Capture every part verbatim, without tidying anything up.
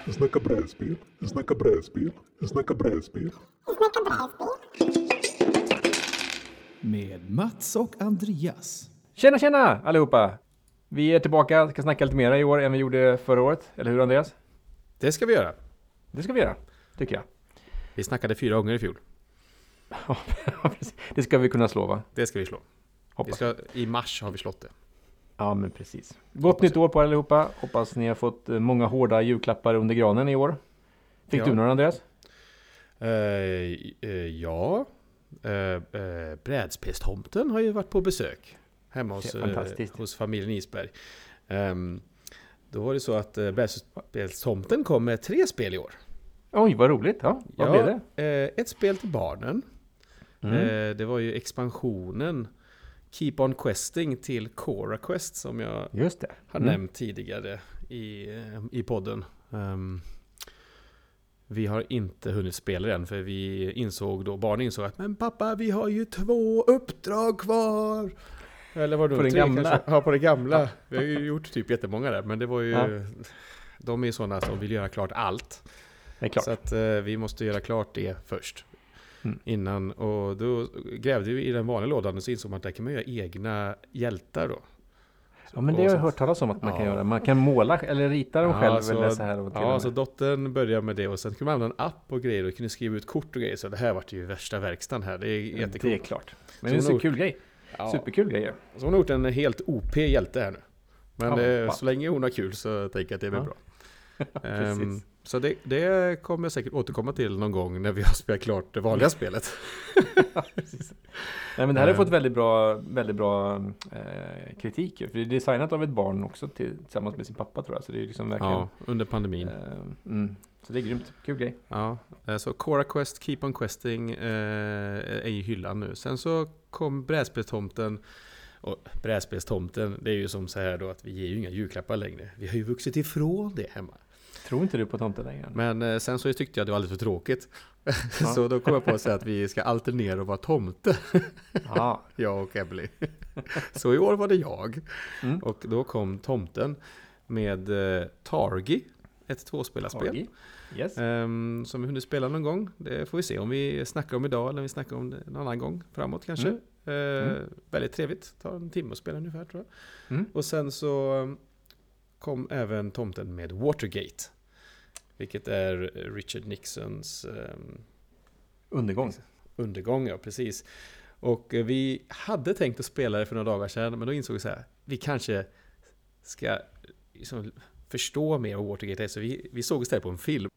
Snacka brädspel, snacka brädspel, snacka brädspel. Med Mats och Andreas. Tjena, tjena allihopa! Vi är tillbaka, ska snacka lite mer i år än vi gjorde förra året. Eller hur, Andreas? Det ska vi göra. Det ska vi göra, tycker jag. Vi snackade fyra gånger i fjol. Ja, det ska vi kunna slå, va? Det ska vi slå. Vi ska, I mars har vi slått det. Ja, men precis. Gott nytt år på er allihopa. Hoppas ni har fått många hårda julklappar under granen i år. Fick Ja. du några, Andreas? Uh, uh, ja. Uh, uh, Brädspelstomten har ju varit på besök hemma hos, uh, hos familjen Isberg. Um, då var det så att uh, Brädspelstomten kom med tre spel i år. Oj, vad roligt. Ja, vad ja, blev det? Uh, ett spel till barnen. Mm. Uh, det var ju expansionen Keep on Questing till Cora Quest som jag Just det. har mm. nämnt tidigare i, i podden. Um, vi har inte hunnit spela den för vi insåg då, barnen insåg att men pappa, vi har ju två uppdrag kvar. Eller var det på den gamla? Kanske? Ja, på det gamla. Ja. Vi har ju gjort typ jättemånga där, men det var ju ja. De är sådana som vill göra klart allt. Det är klart. Så att uh, vi måste göra klart det först. Mm. Innan, och då grävde vi i den vanliga lådan och så insåg man att där kan man göra egna hjältar då. Ja, men det har jag hört talas om att man ja. kan göra. Man kan måla eller rita dem ja, själv så, eller så här. Och ja, så dottern började med det och sen kunde man använda en app och grejer och kunde skriva ut kort och grejer. Så det här var ju värsta verkstaden här. Det är jättekul. Det är klart. Men det är en så kul grej. Ja. Superkul grejer. Så hon har gjort en helt O P hjälte här nu. Men ja, eh, så länge hon har kul så tänker jag att det blir ja. bra. um, så det, det kommer jag säkert återkomma till någon gång när vi har spelat klart det vanliga spelet. Nej, men det här har fått väldigt bra, väldigt bra eh, kritik. För det är designat av ett barn också till, tillsammans med sin pappa, tror jag. Så det är liksom verkligen, ja, under pandemin. Eh, mm, så det är grymt. Kul grej. Ja, så Cora Quest, Keep on Questing eh, är i hyllan nu. Sen så kom Brädspelstomten. Och Brädspelstomten, det är ju som så här då att vi ger ju inga julklappar längre. Vi har ju vuxit ifrån det hemma. Tror inte du på tomten längre? Men eh, sen så tyckte jag det var alldeles för tråkigt. Ja. Så då kom jag på att säga att vi ska alternera och vara tomte. Ja. Jag och Emily. Så i år var det jag. Mm. Och då kom tomten med eh, Targi. Ett tvåspelarspel. Yes. Um, som vi hunnit spela någon gång. Det får vi se om vi snackar om idag eller om vi snackar om det någon annan gång framåt kanske. Mm. Uh, mm. Väldigt trevligt. Tar en timme att spela ungefär, tror jag. Mm. Och sen så um, kom även tomten med Watergate. Vilket är Richard Nixons um, undergång. Undergång, ja, precis. Och uh, vi hade tänkt att spela det för några dagar sedan, men då insåg vi så här, vi kanske ska liksom förstå mer vad Watergate är, så vi, vi såg istället på en film.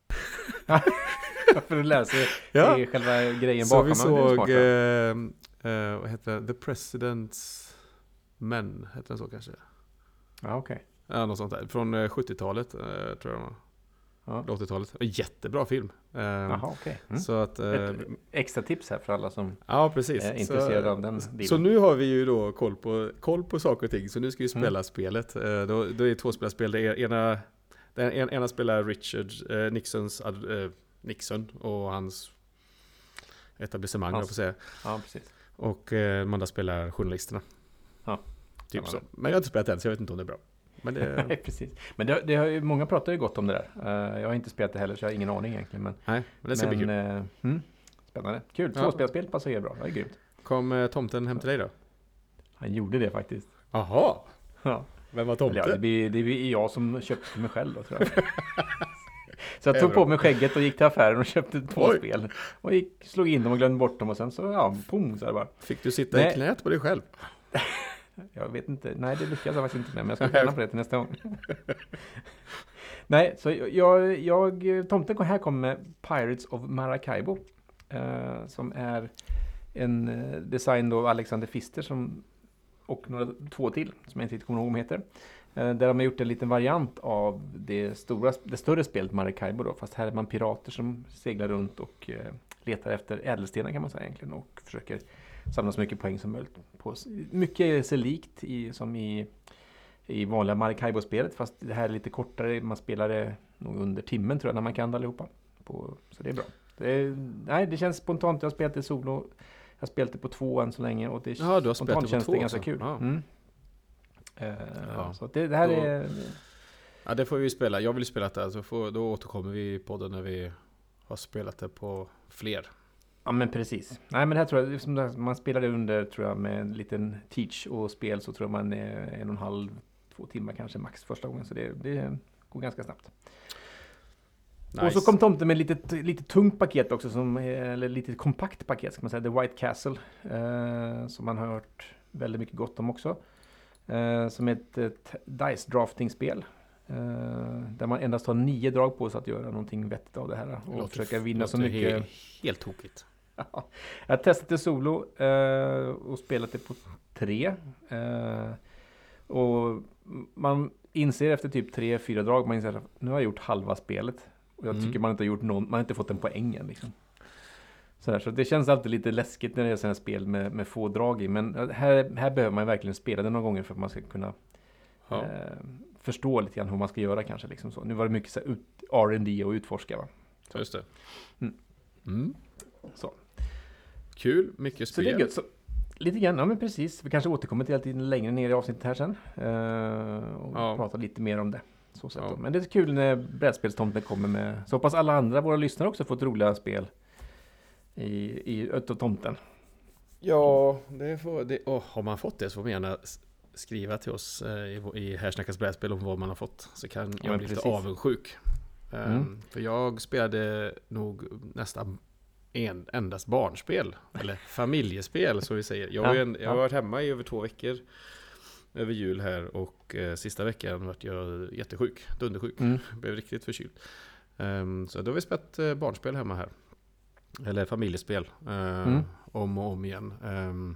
För att lära sig ja. själva grejen så bakom. Så vi såg, uh, uh, vad heter det? The President's Men, heter den så kanske? Ja, okej. Okay. Ja, något sånt där. Från uh, sjuttiotalet, uh, tror jag. Ja. åttiotalet. Jättebra film. Um, Jaha, okej. Okay. Mm. Så att, uh, ett extra tips här för alla som ja, precis. är intresserade så, av den bilen. Så nu har vi ju då koll på, koll på saker och ting. Så nu ska vi spela mm. spelet. Uh, då, då är det två spelarspel. Det är ena, den ena, ena spelar Richard uh, Nixons, uh, Nixon och hans etablissemang, jag får säga. Ja, precis. Och uh, de andra spelar journalisterna. Ja. Typ så. Men jag har inte spelat än, så jag vet inte om det är bra. Men det... Nej, precis. Men det, det har ju, många pratar ju gott om det där. Uh, jag har inte spelat det heller, så jag har ingen aning egentligen. Men, Nej, men det ska men, bli kul. Uh, mm, spännande. Kul. Tvåspelspel ja. Passar ju bra. Det är grymt. Kom uh, tomten hem till dig då? Han gjorde det faktiskt. Jaha. Ja. Vem var tomten? Ja, det blir, det blir jag som köpte till mig själv då, tror jag. Så jag tog på mig skägget och gick till affären och köpte två Oj. spel. Och gick, slog in dem och glömde bort dem. Och sen så, ja, pum, så här bara. Fick du sitta Nej. i knät på dig själv? Jag vet inte. Nej, det lyckas jag faktiskt inte med. Men jag ska träna på det till nästa gång. Nej, så jag, jag tomten här kommer med Pirates of Maracaibo. Eh, som är en design då av Alexander Pfister som, och några, två till som jag inte riktigt kommer ihåg om heter. Eh, där de har gjort en liten variant av det, stora, det större spelet Maracaibo då. Fast här är man pirater som seglar runt och eh, letar efter ädelstenar, kan man säga egentligen. Och försöker samla så mycket poäng som möjligt. På, mycket är sig likt i, som i, i vanliga Maracaibo-spelet. Fast det här är lite kortare. Man spelar det nog under timmen, tror jag, när man kan det allihopa. På, så det är bra. Det, är, nej, det känns spontant. Jag har spelat det solo. Jag har spelat det på två än så länge. Och det ja, du har spelat det på känns två det ganska också. kul. Ja. Mm. Uh, ja. Så det, det här Då, är... Ja, det får vi spela. Jag vill spela det, så får, då återkommer vi i podden när vi har spelat det på fler. Ja, men precis. Nej, men det här tror jag, som man spelade under, tror jag, med en liten teach och spel, så tror jag man är en och en halv, två timmar kanske max första gången. Så det, det går ganska snabbt. Nice. Och så kom tomten med lite, lite tungt paket också, som, eller lite kompakt paket ska man säga, The White Castle, eh, som man har hört väldigt mycket gott om också. Eh, som är ett, ett dice drafting-spel. Eh, där man endast har nio drag på sig att göra någonting vettigt av det här. Och låter, försöka vinna så mycket. Helt, helt tokigt. Jag har testat det solo eh, och spelat det på tre. Eh, och man inser efter typ tre, fyra drag, man inser att nu har jag gjort halva spelet. Och jag mm. tycker man inte har gjort någon, man har inte fått en poäng än liksom. Sådär, så det känns alltid lite läskigt när det är sådana spel med, med få drag i. Men här, här behöver man verkligen spela det några gånger för att man ska kunna ja. eh, förstå lite grann hur man ska göra kanske. Liksom så. Nu var det mycket så här, ut, R and D och utforska, va? Så. Just det. Mm. Mm. Så. Kul, mycket spel. Så det är gött. Så, lite grann, ja men precis. Vi kanske återkommer till lite längre ner i avsnittet här sen. Eh, och ja. prata lite mer om det. Så sätt ja. Men det är kul när brädspelstomten kommer med. Så hoppas alla andra våra lyssnare också får ett roliga spel i, i Ött och tomten. Ja, det får, det, oh, har man fått det så får man gärna skriva till oss eh, i, i Här snackas brädspel om vad man har fått. Så kan jag ja, bli lite avundsjuk. Um, mm. För jag spelade nog nästan en, endast barnspel. Eller familjespel, så vi säger. Jag, ja, en, jag har varit hemma i över två veckor. Över jul här och eh, sista veckan vart jag jättesjuk, dundersjuk, mm. blev riktigt förkyld. Um, så då har vi spelat eh, barnspel hemma här. Eller familjespel, eh, mm. om och om igen. Um,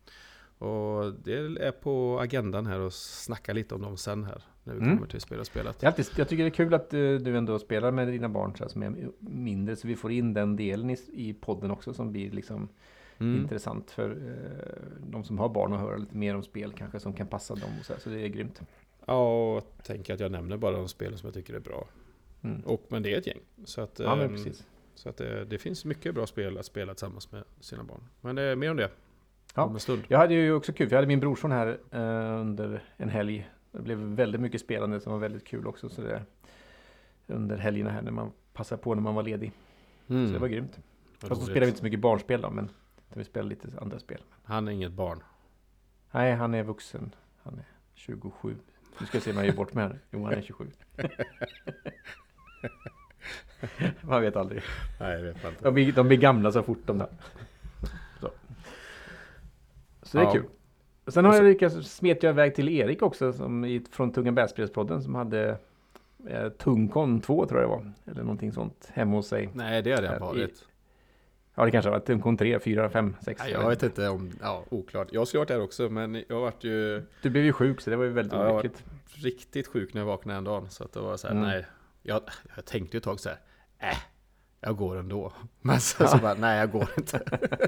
och det är på agendan här och snacka lite om dem sen här, när vi mm. kommer till spel och spelat. Jag, alltid, jag tycker det är kul att uh, du ändå spelar med dina barn så här, som är mindre, så vi får in den delen i, i podden också som blir liksom Mm. intressant för eh, de som har barn och höra lite mer om spel kanske som kan passa dem och så, här, så det är grymt. Ja, och tänker att jag nämner bara de spel som jag tycker är bra. Mm. Och, men det är ett gäng. Så att, ja, men precis. Så att det, det finns mycket bra spel att spela tillsammans med sina barn. Men det är mer om det. Ja. Om en stund. Jag hade ju också kul, för jag hade min brorson här eh, under en helg. Det blev väldigt mycket spelande som var väldigt kul också. Så det, under helgerna här när man passade på när man var ledig. Mm. Så det var grymt. Fast så spelade vi inte så mycket barnspel då, men vi spelar lite andra spel. Han är inget barn. Nej, han är vuxen. Han är tjugosju. Nu ska jag se om jag gör bort med här. Jo, han är tjugosju. Man vet aldrig. Nej, jag vet inte. De blir, de blir gamla så fort de där. Så, så det är ja. kul. Sen har jag lyckats smet jag iväg till Erik också, som i, från Tunga Bärspelspodden, som hade eh, Tungkon två tror jag det var. Eller någonting sånt hemma hos sig. Nej, det har det varit. Ja, det kanske var Tungkon tre, fyra, fem, sex. Nej, jag vet inte om, ja, oklart. Jag skulle varit där också, men jag har varit ju... Du blev ju sjuk, så det var ju väldigt ja, olyckligt. Jag var riktigt sjuk när jag vaknade en dag, så att det var så här, mm. nej. Jag, jag tänkte ju ett tag så här, äh, jag går ändå. Men så, ja. så bara, nej, jag går inte.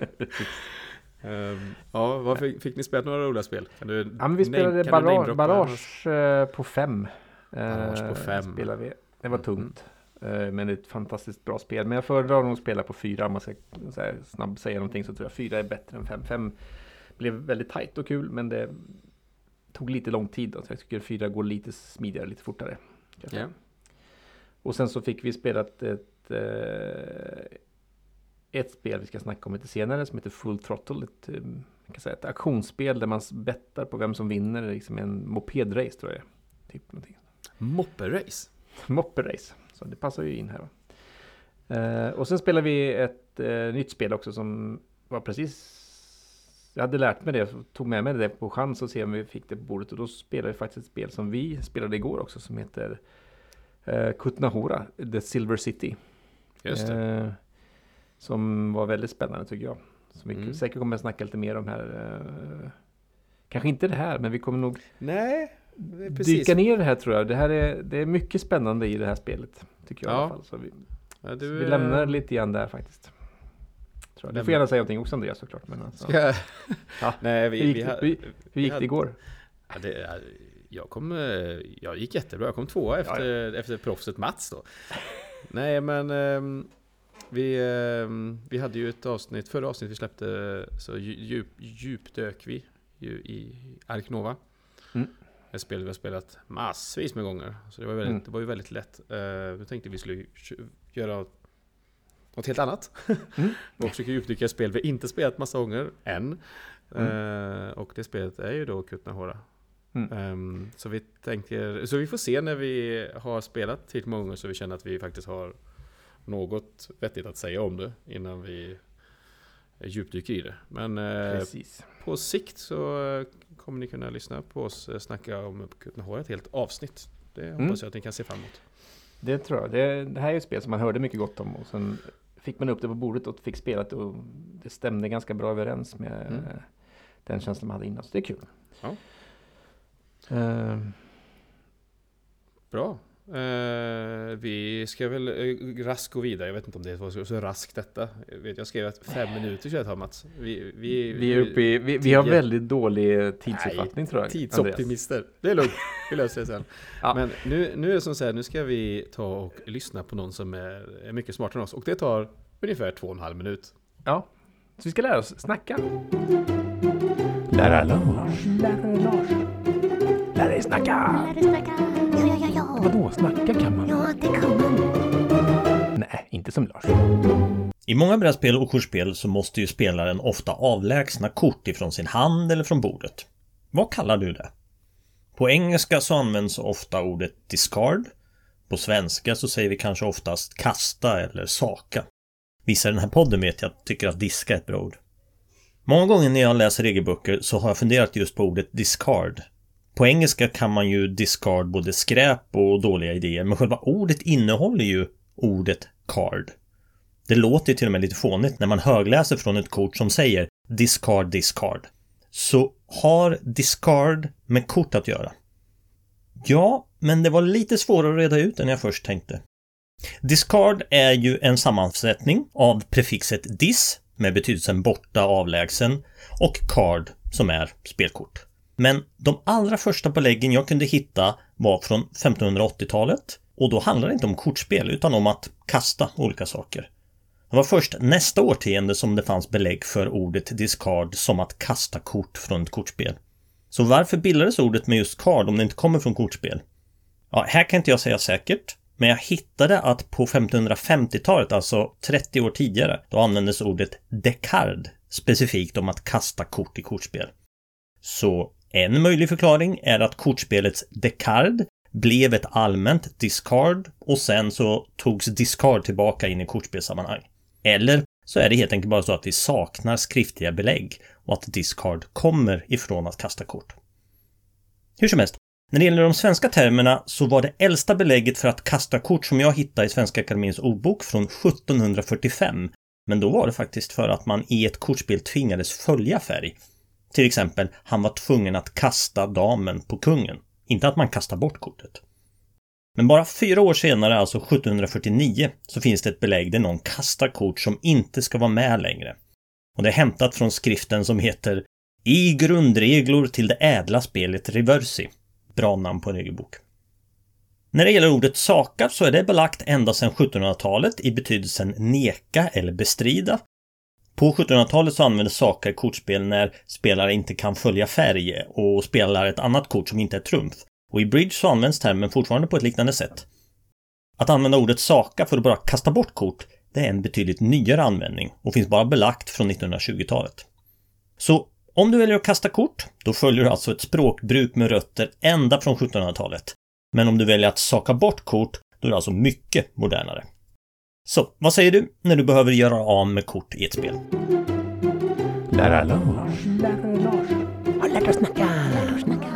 um, ja, varför fick ni spela några roliga spel? Kan du, ja, men vi spelade kan barrage, barrage uh, på fem. Barrage på fem. Uh, spelade vi. Det var tungt. Mm. Men det är ett fantastiskt bra spel. Men jag föredrar nog att spela på fyra. Om man ska så här, snabbt säga någonting så tror jag fyra är bättre än fem. Fem blev väldigt tajt och kul, men det tog lite lång tid. Då, så jag tycker fyra går lite smidigare, lite fortare. Yeah. Och sen så fick vi spelat ett, ett, ett spel vi ska snacka om lite senare som heter Full Throttle. Ett, man kan säga ett aktionsspel där man bettar på vem som vinner. Liksom en moped-race tror jag. Typ någonting. Moppe-race? Moppe-race. Så det passar ju in här. Va? Uh, och sen spelade vi ett uh, nytt spel också som var precis... Jag hade lärt mig det, tog med mig det på chans och se om vi fick det på bordet. Och då spelade vi faktiskt ett spel som vi spelade igår också som heter uh, Kutnahora, The Silver City. Just det. Uh, som var väldigt spännande tycker jag. Som vi mm. säkert kommer att snacka lite mer om här. Uh, kanske inte det här, men vi kommer nog... Nej, dyka ner i det här tror jag. Det här är, det är mycket spännande i det här spelet. Tycker jag ja. i alla fall. Så vi, ja, du, så vi lämnar lite grann där faktiskt. Tror jag. Du får gärna säga någonting också Andreas såklart. Men alltså. jag... ja. Nej, vi, hur gick, vi hade, hur, hur gick hade, det igår? Ja, det, jag, kom, jag gick jättebra. Jag kom tvåa efter, ja, ja. efter proffset Mats då. Nej men um, vi, um, vi hade ju ett avsnitt, förra avsnitt vi släppte så djup, djupdök vi ju i Ark Nova. Mm. ett spel vi har spelat massvis med gånger. Så det var, väldigt, mm. det var ju väldigt lätt. Uh, vi tänkte vi skulle göra något helt annat. Mm. och försöka utnyttja ett spel vi inte spelat massa gånger än. Mm. Uh, och det spelet är ju då Kut Nahora. Mm. Um, så vi tänker, så vi får se när vi har spelat till många gånger så vi känner att vi faktiskt har något vettigt att säga om det innan vi djupdyker i det. Men uh, på sikt så kommer ni kunna lyssna på oss snacka om Kut Nahora ett helt avsnitt. Det hoppas mm. jag att ni kan se fram emot. Det tror jag. Det, det här är ett spel som man hörde mycket gott om och sen fick man upp det på bordet och fick spelat och det stämde ganska bra överens med mm. den känslan man hade innan. Så det är kul. Ja. Uh. Bra. Uh, vi ska väl uh, raskt gå vidare. Jag vet inte om det var så, så raskt detta. Jag, vet, jag skrev att fem minuter ska jag ta, Mats. Vi, vi, vi, är uppe i, vi, vi har väldigt dålig tidsuppfattning, tror jag. Tidsoptimister. Andreas. Det är lugnt. Vi löser det sen. ja. Men nu, nu är det som så här, nu ska vi ta och lyssna på någon som är, är mycket smartare än oss. Och det tar ungefär två och en halv minut. Ja, så vi ska lära oss snacka. Lära Lars. Lära Lars. Lära dig snacka. Lära dig snacka. Ja, ja, ja, ja. Vadå, snacka kan man? Ja, det kan man. Nej, inte som Lars. I många brädspel och kortspel så måste ju spelaren ofta avlägsna kort ifrån sin hand eller från bordet. Vad kallar du det? På engelska så används ofta ordet discard. På svenska så säger vi kanske oftast kasta eller saka. Vissa i den här podden vet jag tycker att diska är ett bra ord. Många gånger när jag läser regelböcker så har jag funderat just på ordet discard. På engelska kan man ju discard både skräp och dåliga idéer, men själva ordet innehåller ju ordet card. Det låter till och med lite fånigt när man högläser från ett kort som säger discard, discard. Så har discard med kort att göra? Ja, men det var lite svårare att reda ut än jag först tänkte. Discard är ju en sammansättning av prefixet dis med betydelsen borta, avlägsen och card som är spelkort. Men de allra första beläggen jag kunde hitta var från femtonhundraåttiotalet och då handlar det inte om kortspel utan om att kasta olika saker. Det var först nästa årtionde som det fanns belägg för ordet discard som att kasta kort från ett kortspel. Så varför bildades ordet med just card om det inte kommer från kortspel? Ja, här kan inte jag säga säkert. Men jag hittade att på femtonhundrafemtiotalet, alltså trettio år tidigare, då användes ordet decard specifikt om att kasta kort i kortspel. Så en möjlig förklaring är att kortspelets decard blev ett allmänt discard och sen så togs discard tillbaka in i kortspelsammanhang. Eller så är det helt enkelt bara så att vi saknar skriftliga belägg och att discard kommer ifrån att kasta kort. Hur som helst. När det gäller de svenska termerna så var det äldsta belägget för att kasta kort som jag hittade i Svenska Akademiens ordbok från sjuttonhundrafyrtiofem. Men då var det faktiskt för att man i ett kortspel tvingades följa färg. Till exempel, han var tvungen att kasta damen på kungen. Inte att man kastar bort kortet. Men bara fyra år senare, alltså sjuttonhundrafyrtionio, så finns det ett belägg där någon kastar kort som inte ska vara med längre. Och det är hämtat från skriften som heter I grundreglor till det ädla spelet Reversi. Bra namn på en regelbok. När det gäller ordet saka så är det belagt ända sedan sjuttonhundratalet i betydelsen neka eller bestrida. På sjuttonhundratalet så användes saka i kortspel när spelare inte kan följa färg och spelar ett annat kort som inte är trumf. Och i bridge så används termen fortfarande på ett liknande sätt. Att använda ordet saka för att bara kasta bort kort, det är en betydligt nyare användning och finns bara belagt från nittonhundratjugotalet. Så om du väljer att kasta kort, då följer du alltså ett språkbruk med rötter ända från sjuttonhundratalet. Men om du väljer att saka bort kort, då är det alltså mycket modernare. Så, vad säger du när du behöver göra av med kort i ett spel? Lära Lars. Lära Lars. Ja, lärt oss snacka. Lärt oss snacka.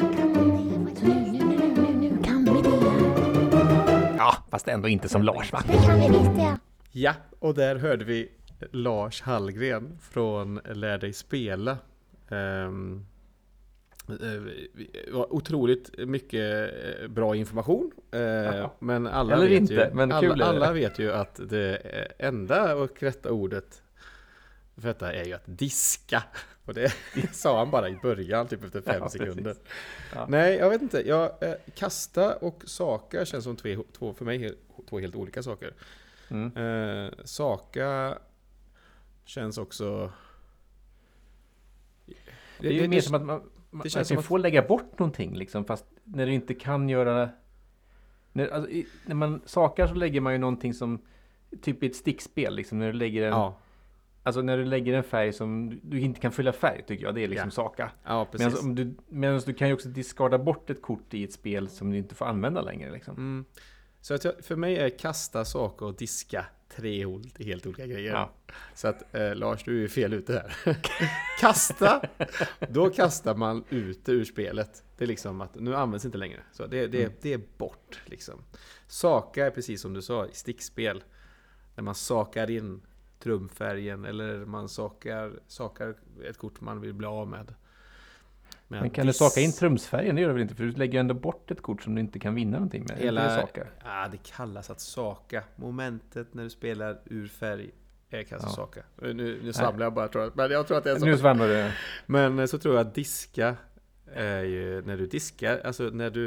Nu, nu, nu, nu, nu kan vi det. Ja, fast ändå inte som Lars, va? Det kan vi visst det. Ja, och där hörde vi Lars Hallgren från Lär dig spela. Um, uh, otroligt mycket bra information. Uh, men alla Eller vet inte, ju, men alla, kul alla vet ju att det enda och rätta ordet för detta är ju att diska. Och det sa han bara i början, typ efter fem ja, sekunder. Ja. Nej, jag vet inte. Jag, eh, kasta och saka känns som två, två för mig två helt olika saker. Mm. Eh, saka känns också... Det är ju det, mer det, som att man, man känns kan som få lägga bort någonting liksom, fast när du inte kan göra när, alltså, i, när man sakar så lägger man ju någonting som typ i ett stickspel liksom, när du lägger en Ja, alltså när du lägger en färg som du inte kan fylla färg, tycker jag, det är liksom Ja. saka. ja Medan precis. om du, medan du kan ju också diskarda bort ett kort i ett spel som du inte får använda längre liksom. Mm. Så att jag, för mig är kasta saker och diska tre ol- helt olika grejer. Ja. Så att eh, Lars, du är ju fel ute här. Kasta, då kastar man ut det ur spelet. Det är liksom att nu används inte längre. Så det, det, Mm. det är bort liksom. Saka är precis som du sa i stickspel. När man sakar in trumfärgen eller man sakar, sakar ett kort man vill bli av med. Men kan du saka in trumsfärgen? Det gör du väl inte? För du lägger ju ändå bort ett kort som du inte kan vinna någonting med. Hela, det saka. ja, det kallas att saka. Momentet när du spelar ur färg är kanske Ja. saka. Nu, nu svamlar jag bara, tror jag. Men jag tror att det är så. Nu svamlar det. Men så tror jag att diska är ju när du diskar, alltså när du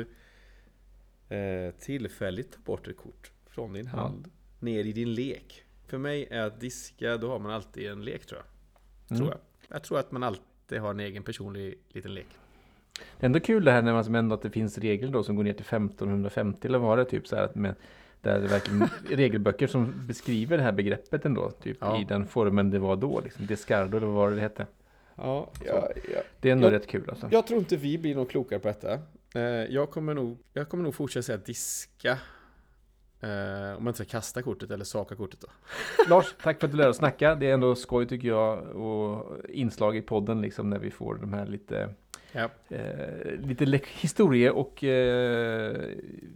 eh, tillfälligt tar bort ett kort från din Ja. hand ner i din lek. För mig är att diska, då har man alltid en lek, tror jag. Mm. Tror jag. Jag tror att man alltid har en egen personlig liten lek. Det är ändå kul det här när man som ändå att det finns regler då som går ner till femton femtio eller vad det är, typ så här att med där det verkligen regelböcker som beskriver det här begreppet ändå, typ Ja. i den formen det var då, liksom Descardo eller vad det hette. Ja, ja, ja. Det är ändå Jag- rätt kul alltså. Jag tror inte vi blir någon klokare på detta. Eh, jag, kommer nog, jag kommer nog fortsätta säga diska. Eh, om man inte ska kasta kortet eller saka kortet då. Lars, tack för att du lärde oss snacka. Det är ändå skoj, tycker jag, och inslag i podden liksom när vi får de här lite Ja. eh, lite le- historie och eh,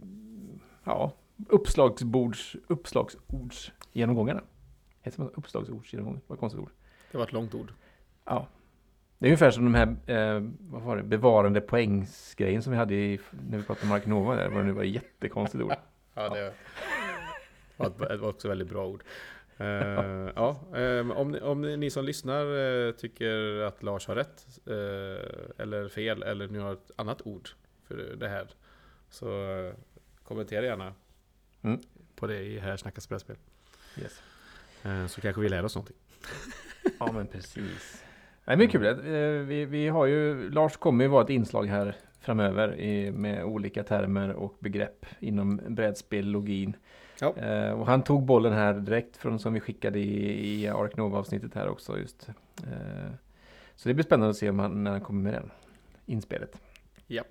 ja, uppslagsbords uppslagsords genomgångarna. Heter det uppslagsords genomgångar? Vad konstigt ord. Det var ett långt ord. Ja. Det är ungefär som de här eh, vad var det, bevarande poängsgrejen som vi hade i, när vi pratade om Mark Nova där, vad det nu var, jättekonstigt ord. Ja, det var, ett- det var också väldigt bra ord. Eh, ja, eh, om, ni, om ni, ni som lyssnar eh, tycker att Lars har rätt eh, eller fel, eller ni har ett annat ord för det här, så eh, kommentera gärna Mm. på det i Här snackas brädspel. Yes. Eh, så kanske vi lär oss någonting. Ja, men precis. Nej, men kul. Eh, Vi, vi har ju, Lars kommer ju vara ett inslag här framöver i, med olika termer och begrepp inom brädspellogin. Ja. Eh, och han tog bollen här direkt från som vi skickade i, i Ark Nova-avsnittet här också just. Eh, så det blir spännande att se om han, när han kommer med den inspelet. Japp.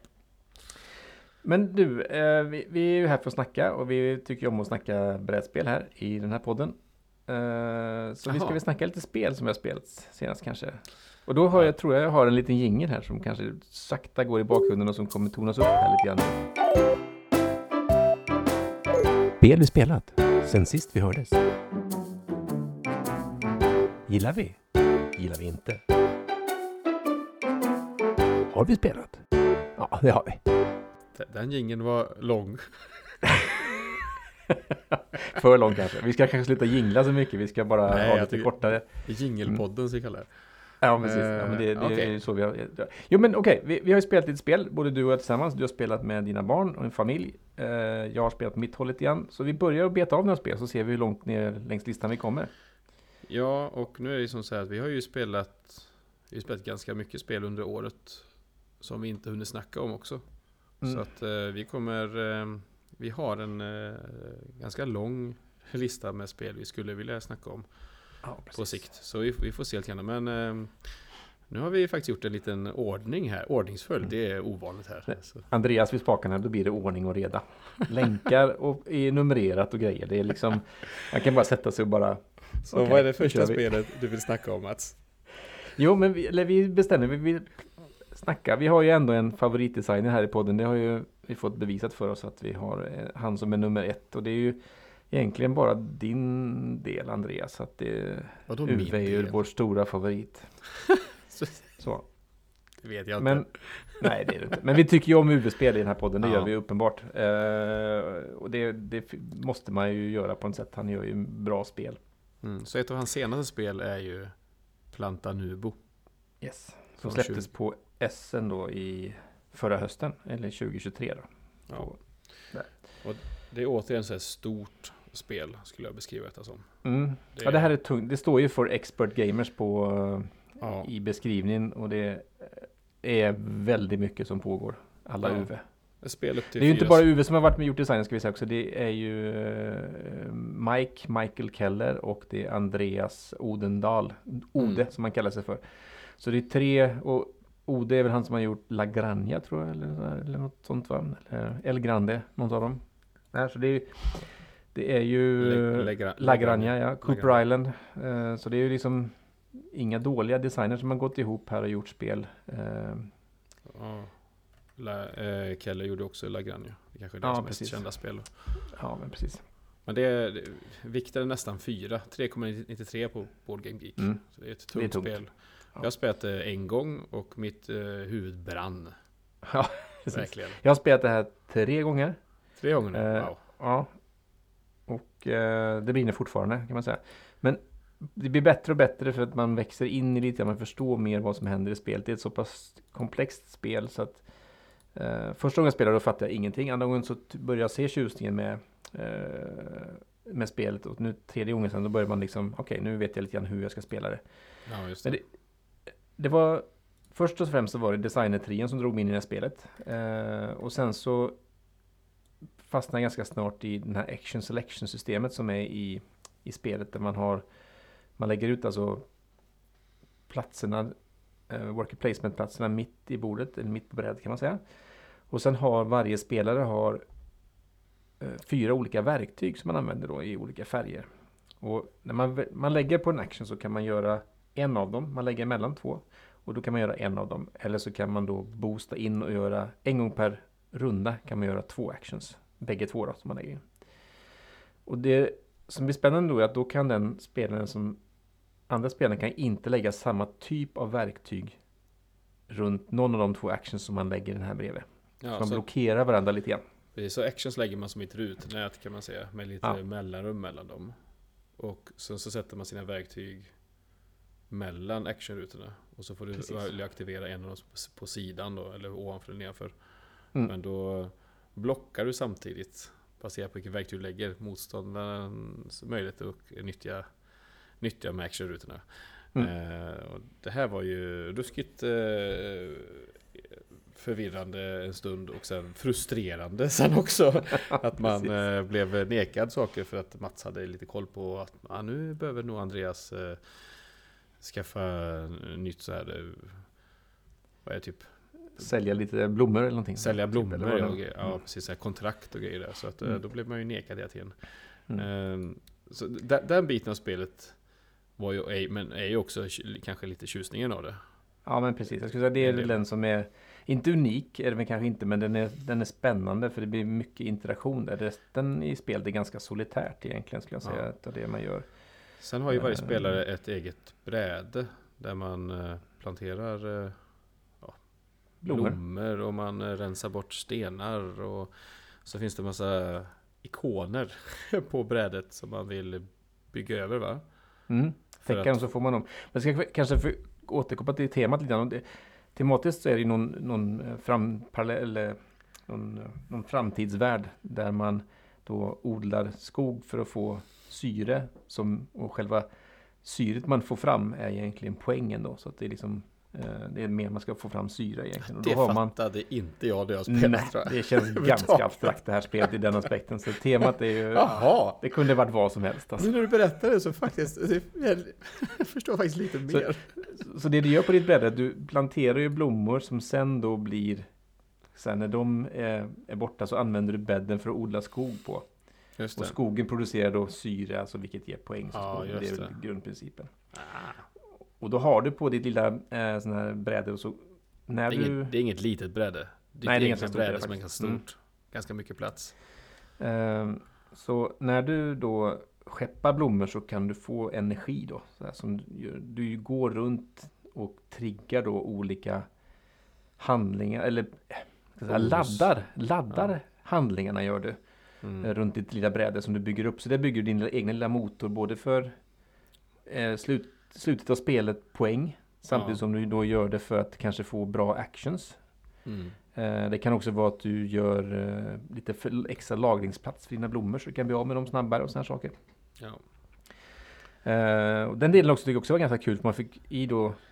Men du, eh, vi, vi är ju här för att snacka och vi tycker om att snacka brädspel här i den här podden. Eh, så vi ska Jaha. väl snacka lite spel som vi har spelat senast kanske. Och då har jag, tror jag jag har en liten jingel här som kanske sakta går i bakgrunden och som kommer tonas upp här lite grann. Spel vi spelat sen sist vi hördes. Gillar vi? Gillar vi inte? Har vi spelat? Ja, det har vi. Den jingeln var lång. För långt kanske. Vi ska kanske sluta jingla så mycket. Vi ska bara Nej, ha jag lite tycker- kortare. Jingelpodden, så vi kallar det. Ja, precis. Ja, men det, det Eh, är okej. ju så vi har... ja. Jo, men okej. Vi, vi har ju spelat lite spel, både du och jag tillsammans. Du har spelat med dina barn och en familj. Eh, jag har spelat på mitt håll lite grann. Så vi börjar att beta av några spel så ser vi hur långt ner längs listan vi kommer. Ja, och nu är det som så här att vi har ju spelat, vi har spelat ganska mycket spel under året som vi inte hunnit snacka om också. Mm. Så att eh, vi kommer, eh, vi har en eh, ganska lång lista med spel vi skulle vilja snacka om Ja, på sikt. Så vi, vi får se lite grann. Men eh, nu har vi faktiskt gjort en liten ordning här. Ordningsföljd, det är ovanligt här. Så. Andreas vid spakarna, då blir det ordning och reda. Länkar och är numrerat och grejer. Det är liksom, man kan bara sätta sig och bara... Så Okej, vad är det nu första kör vi. spelet du vill snacka om, Mats? Jo, men vi, eller vi bestämmer, vi vill snacka. Vi har ju ändå en favoritdesigner här i podden. Det har ju vi fått bevisat för oss att vi har eh, han som är nummer ett. Och det är ju egentligen bara din del, Andreas. Att det Vadå min Uwe är ju del? vår stora favorit. Så, Så. det vet jag inte. Men, nej, det är det inte. Men vi tycker ju om U V-spel i den här podden. Det Ja. gör vi uppenbart. Eh, och det, det f- måste man ju göra på något sätt. Han gör ju bra spel. Mm, så ett av hans senaste spel är ju Planta Nubo. Yes. Som Från släpptes tjugo på Essen då i förra hösten. Eller tjugo tjugotre då. Ja. Där. Och det är återigen så här stort spel, skulle jag beskriva det som. Mm. Det- Ja, det här är tungt. Det står ju för expert gamers på, Ja. i beskrivningen. Och det är är väldigt mycket som pågår. Alla Ja. U V. Spel upp till Det är ju inte fyra- bara U V som har varit med och gjort designen ska vi säga också. Det är ju eh, Mike, Michael Keller och det är Andreas Odendal. Ode Mm. som man kallar sig för. Så det är tre, och Ode är väl han som har gjort La Granja tror jag. Eller, så här, eller något sånt va? Eller El Grande, något av dem. Nej, så det är, det är ju Le- Legra- La Granja, ja. La Cooper Granja. Island. Eh, så det är ju liksom inga dåliga designers som har gått ihop här och gjort spel. Eh, Ja. La, eh, Keller gjorde också La Granja. Det kanske är Ja, deras precis. mest kända spel. ja, men precis. Men det är, det, vikten är nästan fyra. tre komma nittiotre på Board Game Geek. Mm. Så det är ett Det är tungt tungt. spel. Ja. Jag har spelat det en gång och mitt eh, huvud brann. Ja, precis. Verkligen. Jag har spelat det här tre gånger. Tre gånger nu. Eh, Wow. Ja. Och eh, det brinner fortfarande kan man säga. Men det blir bättre och bättre för att man växer in i lite, man förstår mer vad som händer i spelet. Det är ett så pass komplext spel så att eh, första gången jag spelade då fattade jag ingenting. Andra gången så t- började jag se tjusningen med eh, med spelet och nu tredje gången sen då börjar man liksom okej, okay, nu vet jag lite grann hur jag ska spela det. Ja, just det. Men det, det var först och främst så var det designertrion som drog mig in i det här spelet. Eh, och sen så fastnade jag ganska snart i den här action selection systemet som är i, i spelet där man har man lägger ut alltså platserna eh, worker placement platserna mitt i bordet eller mitt på brädet kan man säga. Och sen har varje spelare har eh, fyra olika verktyg som man använder då i olika färger. Och när man, man lägger på en action så kan man göra en av dem, man lägger emellan två och då kan man göra en av dem. Eller så kan man då boosta in och göra en gång per runda kan man göra två actions. Bägge två då som man lägger in. Och det som blir spännande då är att då kan den spelaren som andra spelaren kan inte lägga samma typ av verktyg runt någon av de två actions som man lägger den här bredvid. Ja, så man så, blockerar varandra lite grann. precis, så actions lägger man som i ett rutnät kan man säga. Med lite Ja. mellanrum mellan dem. Och sen så sätter man sina verktyg mellan actionrutorna. Och så får du Precis. välja aktivera en av dem på sidan då. Eller ovanför eller nedanför. Mm. Men då blockar du samtidigt. Baserat på vilket verktyg du lägger. Motståndarens möjlighet att nyttja, nyttja med actionrutorna. Mm. Eh, och det här var ju ruskigt eh, förvirrande en stund och sen frustrerande sen också att man Precis. eh, blev nekad saker för att Mats hade lite koll på att ah, nu behöver nog Andreas eh, skaffa nytt så här eh, vad är det, typ Sälja lite blommor eller någonting. sälja Typ, blommor eller vad det och var. grejer. Ja, Mm. precis så här kontrakt och grejer där så att eh, Mm. då blev man ju nekad hela tiden. Mm. Eh, så den, den biten av spelet var ju ej- men är ju också kanske lite tjusningen av det. Ja men precis, jag skulle säga det är En del. den som är inte unik är det väl kanske inte, men den är, den är spännande för det blir mycket interaktion där. Resten i spelet är ganska solitärt egentligen skulle jag säga, Ja. utav det man gör. Sen har ju varje Eh. spelare ett eget bräde där man eh, planterar eh, Blommor. blommor och man eh, rensar bort stenar och så finns det massa ikoner på brädet som man vill bygga över va? Mm. För Täckaren att- så får man dem. Men ska jag kanske för, återkoppla till temat lite grann. Det, tematiskt så är det ju någon, någon, eh, fram, parallell, eller någon, eh, någon framtidsvärld där man då odlar skog för att få syre som, och själva syret man får fram är egentligen poängen då. Så att det är liksom eh, det är mer man ska få fram syre egentligen. Och Det då har man, fattade inte jag det jag spelade nej, tror jag. det känns ganska abstrakt det här spelet i den aspekten. Så temat är ju, Jaha! det kunde varit vad som helst. Alltså. Nu när du berättar det så faktiskt, jag, jag förstår faktiskt lite Så- mer. Så det du gör på ditt bräde, du planterar ju blommor som sen då blir, sen när de är, är borta så använder du bädden för att odla skog på. Just Och det. skogen producerar då syre, alltså vilket ger poäng. Ja, skogen. Det just är väl det. grundprincipen. Ah, Och då har du på ditt lilla eh, sån här bräde och så när det, är du... inget, det är inget litet bräde. Det Nej, det är är ganska ett stort, bräde det är som är faktiskt. ganska stort. Ganska mycket plats. Ehm, så när du då skeppar blommor så kan du få energi då. Så här, som du, gör. Du går runt och triggar då olika handlingar eller eh, ska jag säga, Bonus. laddar, laddar Ja. handlingarna gör du Mm. eh, runt ditt lilla bräde som du bygger upp. Så det bygger du din lilla- egna lilla motor både för eh, slut, slutet av spelet poäng samtidigt Ja. som du då gör det för att kanske få bra actions. Mm. Eh, Det kan också vara att du gör eh, lite för extra lagringsplats för dina blommor så du kan bli av med dem snabbare och såna här saker. Ja. Eh, och den delen också tycker jag också var ganska kul för man fick i då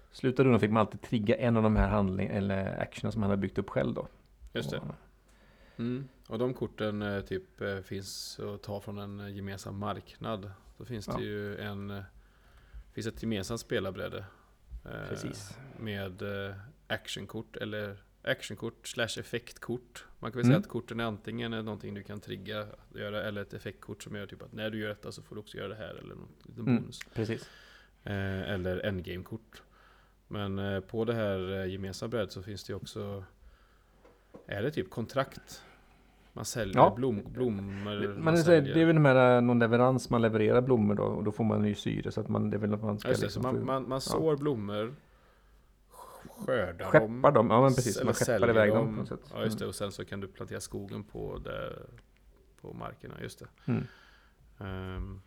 slutade rundan fick man alltid trigga en av de här handling eller actionerna som man hade byggt upp själv då. Just det. Och, Mm. Och de korten eh, typ eh, finns att ta från en eh, gemensam marknad. Så finns Ja. det ju en eh, finns ett gemensamt spelarbräde eh, Precis. med eh, actionkort eller actionkort slash effektkort. Man kan väl Mm. säga att korten är antingen är någonting du kan trigga att göra eller ett effektkort som gör typ att när du gör detta så får du också göra det här eller något liten Mm. bonus. Precis. Eh, eller endgame-kort. Men eh, på det här eh, gemensamma brädet så finns det ju också är det typ kontrakt. Man säljer Ja. blom, blommor. Man är, säljer. det är väl de här, någon leverans man levererar blommor då och då får man ny syre så att man, det är väl att man ska Ja, just det, liksom så man, få- man, man sår blommor, skördar dem, skeppar dem, ja men precis, eller man skeppar säljer iväg dem dem. på något sätt. Ja just det, och sen så kan du plantera skogen på, det, på markerna, just det. Mm. Ehm,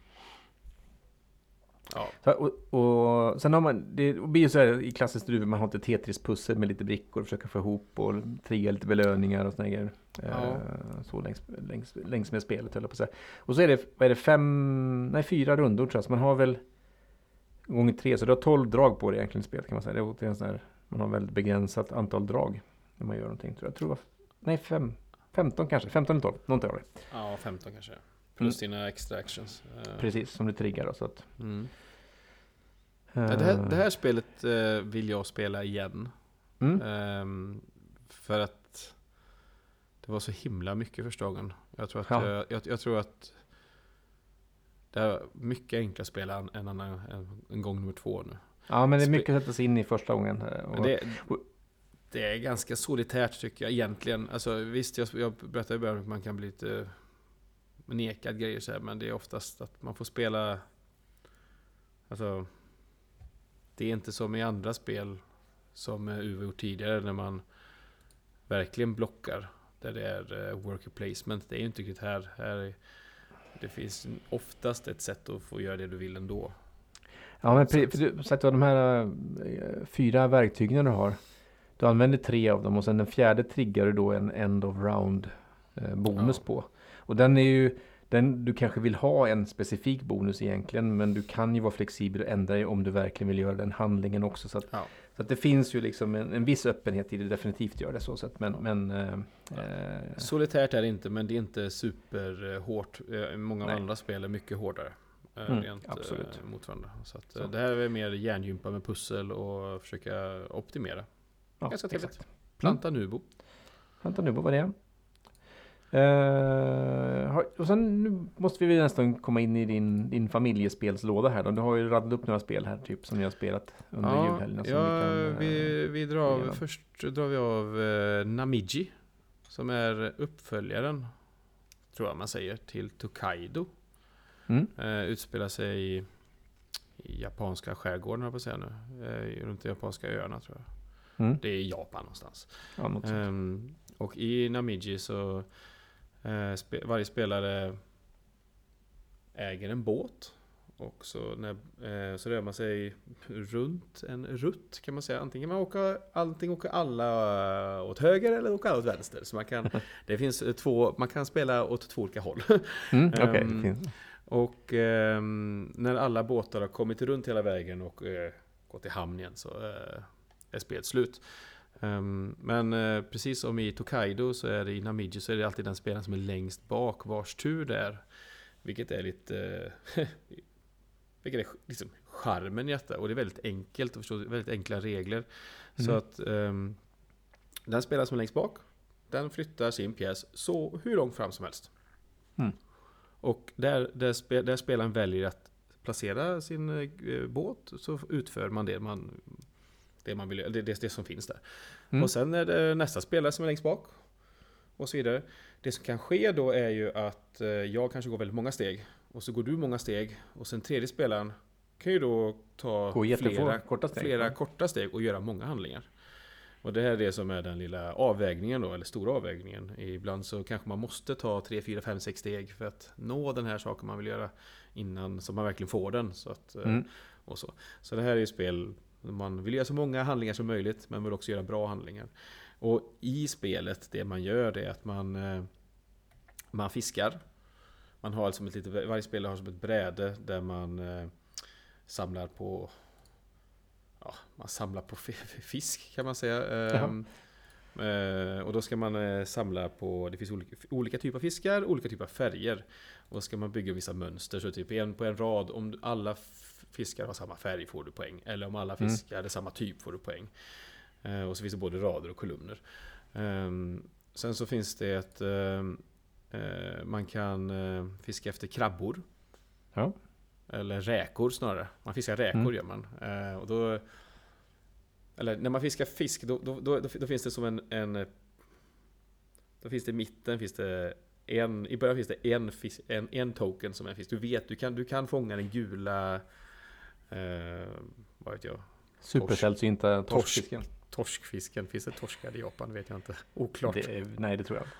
ja, Så, och, och sen har man, det blir ju så här i klassiskt druv, man har inte Tetris-pussel med lite brickor och försöka få ihop och trigga lite belöningar och såna grejer. Ja. Eh, så längs, längs, längs med spelet höll jag på att säga. Och så är det, vad är det, fem, nej fyra rundor tror jag, så man har väl gånger tre, så du har tolv drag på det egentligen i spelet kan man säga. Det är en sån här, man har väldigt begränsat antal drag när man gör någonting tror jag. Jag tror det var, nej fem, femton kanske, femton eller tolv, någonting av det. ja, femton kanske. Plus dina extra actions. Ehm, Precis, som du triggar då, så att. Mm. Ja, det, här, det här spelet eh, vill jag spela igen. Mm. Ehm, för att det var så himla mycket första gången. Jag tror att, Ja. jag, jag, jag tror att det är mycket enklare att spela en, en, annan, en, en gång nummer två nu. Ja, men det är Spe- mycket att sätta sig in i första gången. eh, Och, Men det, det är ganska solitärt tycker jag egentligen. Alltså, visst, jag, jag berättade i början att man kan bli lite nekad grejer så här, men det är oftast att man får spela. Alltså, det är inte som i andra spel som Uwe gjort tidigare när man verkligen blockar. Där det är uh, worker placement. Det är ju inte riktigt här. här är, det finns oftast ett sätt att få göra det du vill ändå. ja, men pre- för du, så att du har de här eh, fyra verktygen du har. Du använder tre av dem och sen den fjärde triggar du då en end of round eh, bonus Ja. på. Och den är ju, den, du kanske vill ha en specifik bonus egentligen, men du kan ju vara flexibel och ändra dig om du verkligen vill göra den handlingen också. Så att, Ja. så att det finns ju liksom en, en viss öppenhet i det, definitivt gör det så. så att, men, men eh, eh, Solitärt är det inte, men det är inte superhårt. Eh, Många Nej. andra spel är mycket hårdare. eh, Mm, rent absolut. eh, mot varandra. Så, att, Så. eh, det här är mer hjärngympa med pussel och försöka optimera. ja, Ganska trevligt. exakt. Planta Nubo. Vänta nu, vad var det? Uh, har, och sen nu måste vi nästan komma in i din, din familjespelslåda här då. Du har ju radat upp några spel här typ som ni har spelat under Ja, julhelgen. Som ja vi kan, eh, vi, vi drar av, igenom. först drar vi av eh, Namiji. Som är uppföljaren, tror jag man säger, till Tokaido. Mm. Eh, utspelar sig i, i japanska skärgården, jag på att säga nu. Eh, runt de japanska öarna tror jag. Mm. Det är Japan någonstans. Ja, något sånt. Ehm, och i Namiji så eh, spe, varje spelare äger en båt. Och så, när, eh, så rör man sig runt en rutt kan man säga. Antingen man åker, antingen åker alla åt höger eller åker alla åt vänster. Så man kan, det finns eh, två, man kan spela åt två olika håll. Mm, okej, ehm, fint. Och ehm, när alla båtar har kommit runt hela vägen och eh, gått i hamn igen så eh, är spelet slut. Um, men eh, precis som i Tokaido så är det i Namiji så är det alltid den spelaren som är längst bak vars tur det är. Vilket är lite eh, vilket är liksom charmen i detta. Och det är väldigt enkelt att förstå, väldigt enkla regler. Så Mm. att um, den spelare som är längst bak, den flyttar sin pjäs så hur långt fram som helst. Mm. Och där, där, spe, där spelaren väljer att placera sin eh, båt så utför man det man det man vill, det, det, det som finns där. Mm. Och sen är det nästa spelare som är längst bak och så vidare. Det som kan ske då är ju att eh, jag kanske går väldigt många steg och så går du många steg och sen tredje spelaren kan ju då ta Gå jättefå flera, korta steg. flera Ja. korta steg och göra många handlingar. Och det här är det som är den lilla avvägningen då, eller stora avvägningen. Ibland så kanske man måste ta tre, fyra, fem, sex steg för att nå den här saken man vill göra innan så man verkligen får den. Så, att, eh, Mm. och så. så det här är ju spel där man vill göra så många handlingar som möjligt men vill också göra bra handlingar. Och i spelet, det man gör det är att man, eh, man fiskar. Man har alltså ett litet, varje spelare har som ett bräde där man eh, samlar på ja, man samlar på fisk kan man säga. Ehm, eh, och då ska man eh, samla på, det finns olika, olika typer av fiskar, olika typer av färger. Och då ska man bygga vissa mönster, så typ en, på en rad, om alla fiskar har samma färg får du poäng. Eller om alla fiskar mm. är samma typ får du poäng. Eh, och så finns det både rader och kolumner. Um, sen så finns det ett uh, uh, man kan uh, fiska efter krabbor. Ja. Eller räkor snarare. Man fiskar räkor mm. gör man. Uh, och då, eller när man fiskar fisk då, då, då, då, då finns det som en, en då finns det i mitten finns det en, i början finns det en, fisk, en, en token som är en fisk. Du vet, du kan, du kan fånga den gula uh, vad vet jag? Supersällsynta torskfisken. Torskfisken, finns det torskar i Japan? Vet jag inte. Oklart. Det, nej, det tror jag.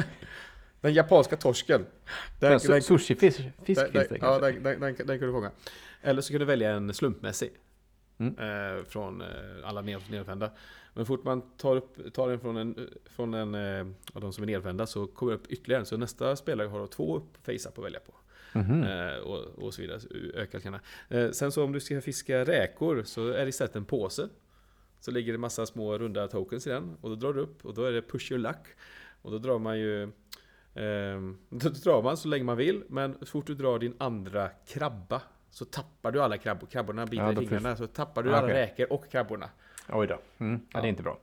Den japanska torsken. Den, den, den, sushifisk fisk den, finns det ja, den, den, den, den kan du fånga. Eller så kan du välja en slumpmässig. Mm. Eh, från eh, alla nedvända. Men fort man tar, upp, tar den från en, från en eh, av de som är nedvända så kommer det upp ytterligare. Så nästa spelare har då två upp face-up att välja på. Mm-hmm. Eh, och, och så vidare. Ökat kan eh, Sen så om du ska fiska räkor så är det istället en påse. Så ligger det massa små runda tokens i den. Och då drar du upp och då är det push your luck. Och då drar man ju eh, Då drar man så länge man vill. Men så fort du drar din andra krabba så tappar du alla krabbor. Krabborna biter ja, i fingrarna. Så tappar du ah, alla okay. räkor och krabborna. Oj då. Mm. Ja, det är inte bra.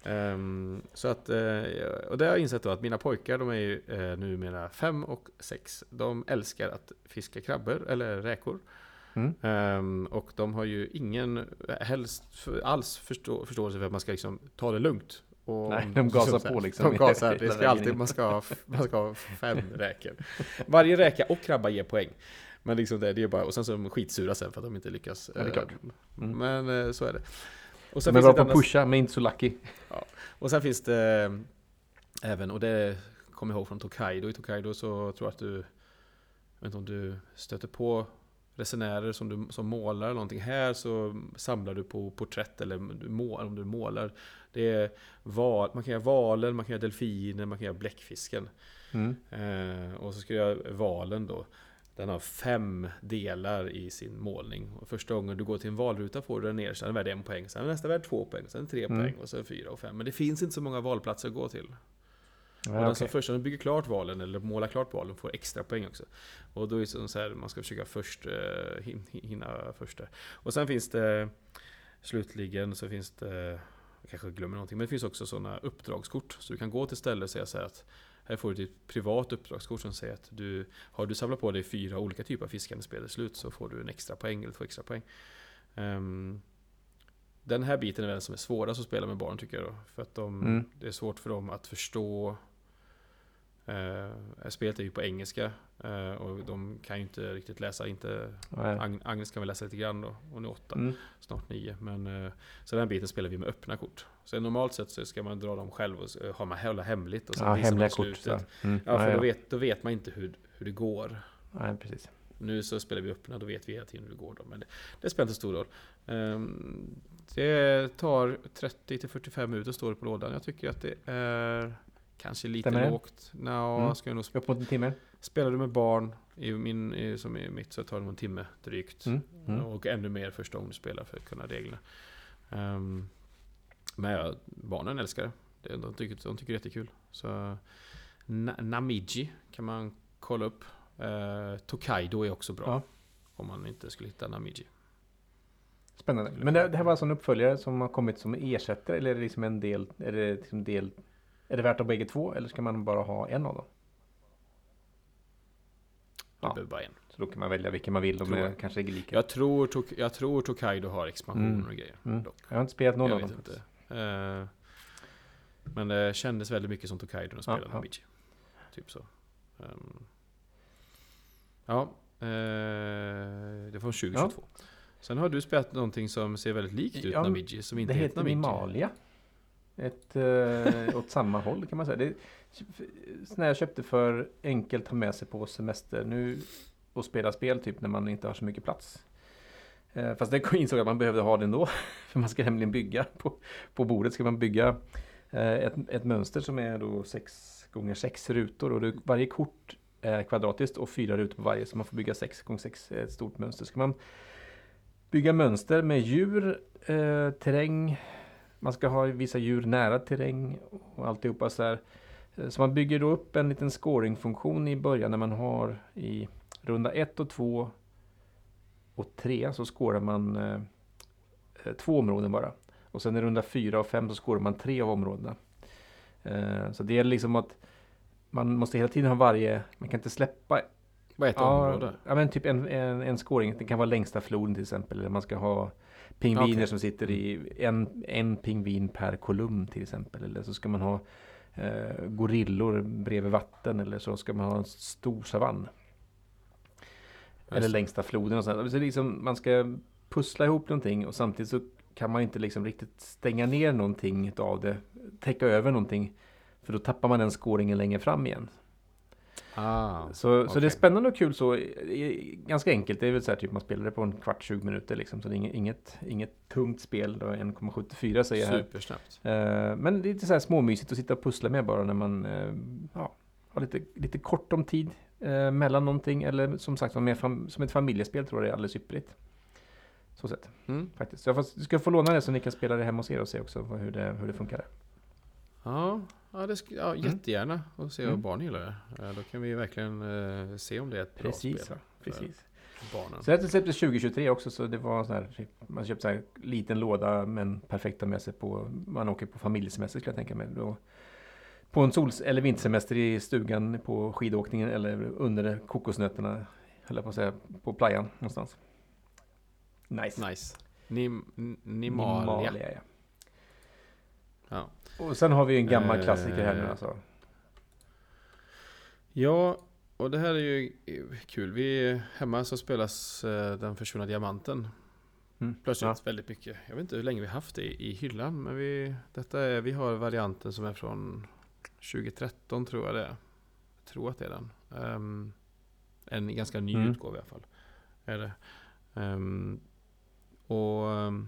Um, så att, uh, och det har jag insett då att mina pojkar, de är ju uh, numera fem och sex. De älskar att fiska krabbor eller räkor. Mm. Um, och de har ju ingen helst för, alls förstå, förståelse för att man ska liksom ta det lugnt. Och, nej, de gasar på liksom. De gasar, det ska alltid, man ska, ha, man ska ha fem räkor. Varje räka och krabba ger poäng. Men liksom det, det är bara, och sen så är de skitsura sen för att de inte lyckas. Ja, det är klart. Mm. Men uh, så är det. Och sen de är bra på att pusha, men inte så lucky. Ja. Och sen finns det äh, även, och det kommer jag ihåg från Tokaido. I Tokaido så tror jag att du, jag vet inte om du stöter på resenärer som, du, som målar eller någonting. Här så samlar du på porträtt eller du målar, om du målar. Det är val, man kan göra valen, man kan göra delfiner, man kan göra bläckfisken. Mm. Eh, och så ska jag göra valen då. Den har fem delar i sin målning. Och första gången du går till en valruta får du den ner. Sen värd en poäng. Sen nästa värd två poäng. Sen tre mm. poäng. Och sen fyra och fem. Men det finns inte så många valplatser att gå till. Ja, och den okay. som först när du bygger klart valen eller målar klart valen får extra poäng också. Och då är det så här, man ska försöka först uh, hinna först där. Och sen finns det slutligen så finns det, jag kanske glömmer någonting, men det finns också sådana uppdragskort. Så du kan gå till stället och säga så här att här får du ett privat uppdragskort som säger att du har du samlat på dig fyra olika typer av fiskande spel i slut så får du en extra poäng eller två extra poäng. Um, den här biten är den som är svårast att spela med barn tycker jag då, för att de, mm. det är svårt för dem att förstå. Uh, spelet är ju på engelska uh, och de kan ju inte riktigt läsa, inte Ag- Agnes kan väl läsa lite grann då, hon är åtta, mm. snart nio, men uh, så den biten spelar vi med öppna kort. Så normalt sett så ska man dra dem själv och uh, ha man hålla hemligt och sen ja, visar man kort, slutet. Mm. Ja, för ja, ja. Då, vet, då vet man inte hur, hur det går. Ja, precis. Nu så spelar vi öppna, då vet vi hela tiden hur det går då, men det, det spelar inte stor roll. Um, det tar trettio till fyrtiofem minuter står det på lådan. Jag tycker att det är kanske lite Stämmer lågt. Nå, mm. ska jag nog sp- upp mot en timme. Spelar du med barn i min, i, som är mitt så tar det en timme drygt. Mm. Mm. Och ännu mer första gången du spelar för att kunna reglerna. Um, men ja, barnen älskar det. De tycker, de tycker det är jättekul. Så Na- Namiji kan man kolla upp. Uh, Tokaido är också bra. Ja. Om man inte skulle hitta Namiji. Spännande. Men det, det här var alltså en uppföljare som har kommit som ersättare eller är det liksom en del, är det liksom del, är det värt av bägge två eller ska man bara ha en av dem? Du ja. behöver bara en. Så då kan man välja vilken man vill, de är kanske är lika. Jag tror, tok, jag tror Tokaido har expansioner mm. och grejer. Mm. Jag har inte spelat någon jag av dem. Inte. Uh, men det kändes väldigt mycket som Tokaido när spelade Namiji. Typ så. Um, ja, uh, det var tjugohundratjugotvå. Ja. Sen har du spelat någonting som ser väldigt likt ut ja, Namiji, som inte det heter Namiji. Mimalia. Ett eh, åt samma håll kan man säga. Det när jag köpte för enkelt ha med sig på semester nu och spela spel typ när man inte har så mycket plats. Eh, fast det insåg att man behövde ha det ändå. För man ska nämligen bygga på, på bordet ska man bygga eh, ett, ett mönster som är då sex gånger sex rutor och det, varje kort är kvadratiskt och fyra rutor på varje så man får bygga sex gånger sex ett stort mönster. Ska man bygga mönster med djur, eh, terräng. Man ska ha vissa djur nära terräng och alltihopa så här. Så man bygger då upp en liten scoring-funktion i början när man har i runda ett och två och tre så scorar man eh, två områden bara. Och sen i runda fyra och fem så scorar man tre av områdena. Eh, så det är liksom att man måste hela tiden ha varje, man kan inte släppa. Vad är ett ja, område? Ja men typ en, en, en scoring, det kan vara längsta floden till exempel. Eller man ska ha pingviner Okay. som sitter i en, en pingvin per kolumn till exempel. Eller så ska man ha eh, gorillor bredvid vatten. Eller så ska man ha en stor savann. Eller längsta floden och sånt. Så liksom, man ska pussla ihop någonting och samtidigt så kan man inte liksom riktigt stänga ner någonting av det. Täcka över någonting. För då tappar man den scoringen längre fram igen. Ah, Så, okay. så det är spännande och kul så. Ganska enkelt. Det är väl så här typ man spelar det på en kvart, tjugo minuter liksom. Så det är inget, inget, inget tungt spel. Då en komma sjuttiofyra säger jag här. Supersnabbt. Uh, men det är lite så här småmysigt att sitta och pussla med bara när man uh, ja, har lite, lite kort om tid uh, mellan någonting. Eller som sagt som, fam- som ett familjespel tror jag det är alldeles ypperligt. Så sett. Mm. Faktiskt. Så jag får, ska få låna det så ni kan spela det hemma hos er och se också hur det, hur det funkar. Ja, ja, det sk- ja jättegärna och se Mm. vad barn gillar det. Ja, då kan vi verkligen uh, se om det är ett bra Precis, spel. va? Precis. För barnen. Så det släpptes tjugo tjugotre också så det var så här, man köpte så här liten låda men perfekta med sig på, man åker på familjesemester skulle jag tänka mig. Då, på en sols- eller vintersemester i stugan på skidåkningen eller under kokosnötterna, höll jag på att säga, på playan någonstans. Nice. Nice. Nim, n- Nimalia. Nimalia, ja. Ja. Och sen har vi ju en gammal Eh, klassiker här nu alltså. Ja, och det här är ju kul. Vi hemma så spelas uh, Den försvunna diamanten. Mm. Plötsligt Ja. väldigt mycket. Jag vet inte hur länge vi haft det i, i hyllan. Men vi, detta är, vi har varianten som är från tjugohundratretton tror jag det är. Jag tror att det är den. Um, en ganska ny Mm. utgåva i alla fall. Är det. Um, och um,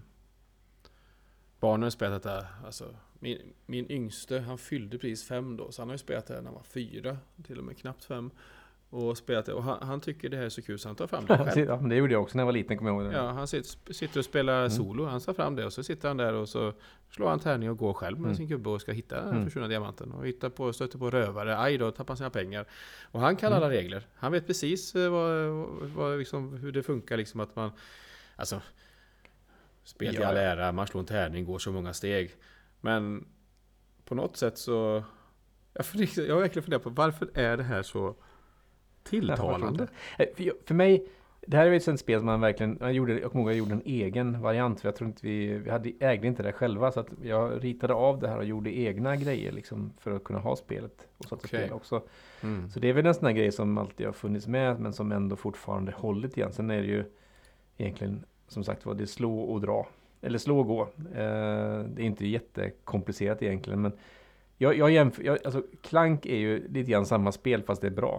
barnen har spelat detta. Alltså, min, min yngste, han fyllde precis fem då. Så han har ju spelat det när han var fyra. Till och med knappt fem. Och spelat det. Och han, han tycker det här är så kul så han tar fram det själv. Ja, men det gjorde jag också när jag var liten, kommer jag ihåg det. Ja, han sitter, sitter och spelar Mm. solo. Han tar fram det och så sitter han där och så slår han tärning och går själv med Mm. sin gubbe och ska hitta den Mm. försvunna diamanten. Och hittar på, stöter på rövare. Aj då, tappar sina pengar. Och han kan Mm. alla regler. Han vet precis eh, vad, vad, liksom, hur det funkar. Liksom att man, alltså, spel till Ja, all ja. ära, man slår en tärning, går så många steg. Men på något sätt så... Jag, funderar, jag har verkligen funderat på varför är det här så tilltalande? Eh, För, jag- för mig, det här är ju ett sånt spel som man verkligen, jag gjorde, jag kommer ihåg jag gjorde en egen variant, för jag tror inte vi, vi hade, ägde inte det själva, så att jag ritade av det här och gjorde egna grejer liksom för att kunna ha spelet och så att Okej. spela också. Mm. Så det är väl en sån här grej som alltid har funnits med, men som ändå fortfarande hållit igen. Sen är det ju egentligen, som sagt var, det är slå och dra. Eller slå och gå. Eh, det är inte jättekomplicerat egentligen, men jag, jag jämför, jag, alltså Clank är ju lite grann samma spel fast det är bra.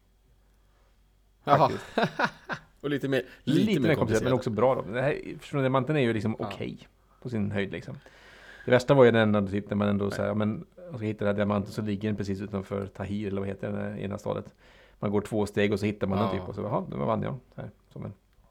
Jaha. Faktiskt. Och lite mer, Lite, lite, mer mer komplicerat men också bra då. Det här, Försvunna diamanten är ju liksom Ja. okej på sin höjd liksom. Det värsta var ju den enda typ när man ändå säger, ja men och så hittar den här diamanten så ligger den precis utanför Tahir eller vad heter den här ena stadet. Man går två steg och så hittar man Ja. den typ och så jaha, då vann jag. Så här, som en,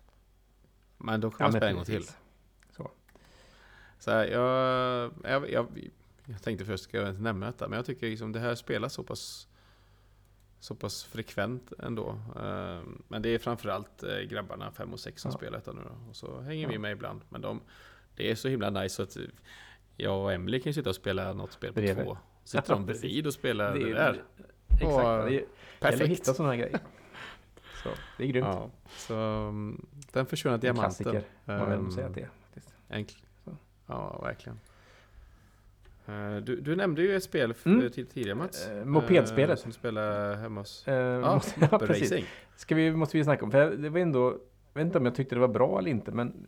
Men då kan ja, man men spela en gång till. precis. Så. Så här, jag, jag, jag, jag tänkte först ska jag inte nämna detta, men jag tycker liksom det här spelas så pass så pass frekvent ändå. Uh, men det är framförallt uh, grabbarna fem och sex som Ja. spelar detta nu då. Och så hänger Ja. vi med ibland. Men de, det är så himla nice så att jag och Emily kan ju sitta och spela något spel på Bredvid. två. Sitter de bredvid och spelar det, är- där. Exakt. Och, det är, gäller att Perfekt. hitta sådana här grejer. Så, det är grymt. Ja, så um, den försvunna En diamanten. klassiker, man väl um, måste säga att det är. faktiskt. Enkl- Så. Ja, verkligen. Eh, Du, du nämnde ju ett spel f- Mm. till tidigare, Mats. Eh, mopedspelet. Eh, Som du spelar hemma hos... Eh, Ja, måste- ja, precis. racing. Ska vi, måste vi snacka om, för det var ändå, jag vet inte om jag tyckte det var bra eller inte, men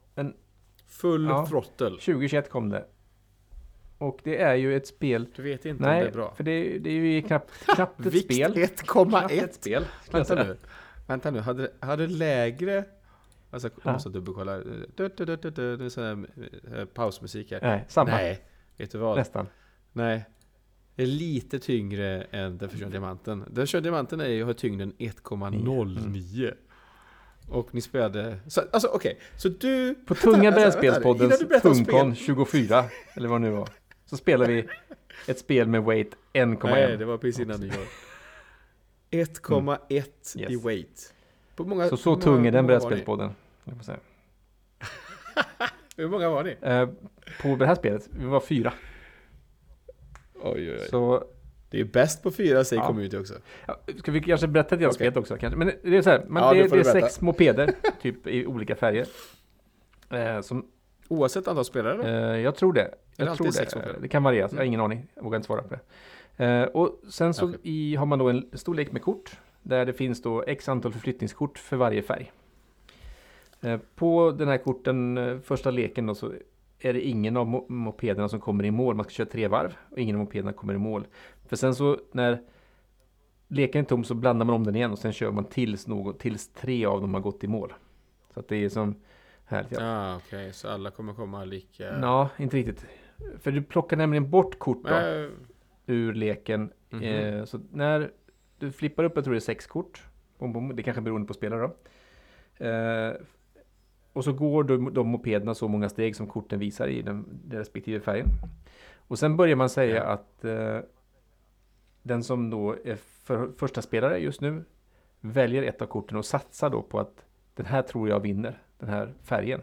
Full Ja. throttle. tjugo tjugoett kom det. Och det är ju ett spel. Du vet inte om Nej, det är bra. för det, det är ju knappt, knappt ett Vikt spel. ett komma Knappt ett ett. spel. skulle jag Vänta säga. nu. Vänta nu. Hade, hade lägre... Alltså, jag Ja. måste dubbelkolla. Du, du, du, du, du, det är sån här eh, pausmusik här. Nej, samma. Nej, vet du vad? Nästan. Nej. Det är lite tyngre än den försvunna diamanten. Den försvunna diamanten är ju, har tyngden ett komma noll nio. Och ni spelade... Så, alltså okej, okay. så du... På Tunga Brädspelspoddens Innan du berättar om Tungkon spel- tjugofyra, eller vad det nu var, så spelar vi ett spel med weight en komma ett. Nej, det var precis innan nyår. ett komma ett Mm. i Yes. weight. På många, Så så många- tung är den många var ni? brädspelspodden. jag får säga. Hur många var ni? Eh, på det här spelet, vi var fyra. Oj, oj, oj. Så Det är bäst på fyra, säger Ja. community också. ja, ska vi kanske berätta lite om Okej. spelet också kanske? Men det är så här, men Ja, det, det får det är du berätta. sex mopeder, typ i olika färger. Eh, som, Oavsett antal spelare? eh, jag tror det. det Jag alltid tror sex det. mopeder? Det kan variera, jag har ingen aning. Jag vågar inte svara på det. Eh, och sen så Okej. i, har man då en stor lek med kort. Där det finns då x antal förflyttningskort för varje färg. Eh, på den här korten, eh, första leken då, så är det ingen av mo- mopederna som kommer i mål. Man ska köra tre varv och ingen av mopederna kommer i mål. För sen så när leken är tom så blandar man om den igen och sen kör man tills, något, tills tre av dem har gått i mål. Så att det är som härligt. Ja. Ja, ah, okej. Så alla kommer komma lika... Nå, inte riktigt. För du plockar nämligen bort kort då, Äh, ur leken. Mhm. Eh, så när du flippar upp, jag tror det är sex kort. Bom, bom, det kanske beror på spelare då. Eh, och så går de, de mopederna så många steg som korten visar i den, den respektive färgen. Och sen börjar man säga Ja. att eh, den som då är för, första spelare just nu väljer ett av korten och satsar då på att den här tror jag vinner, den här färgen.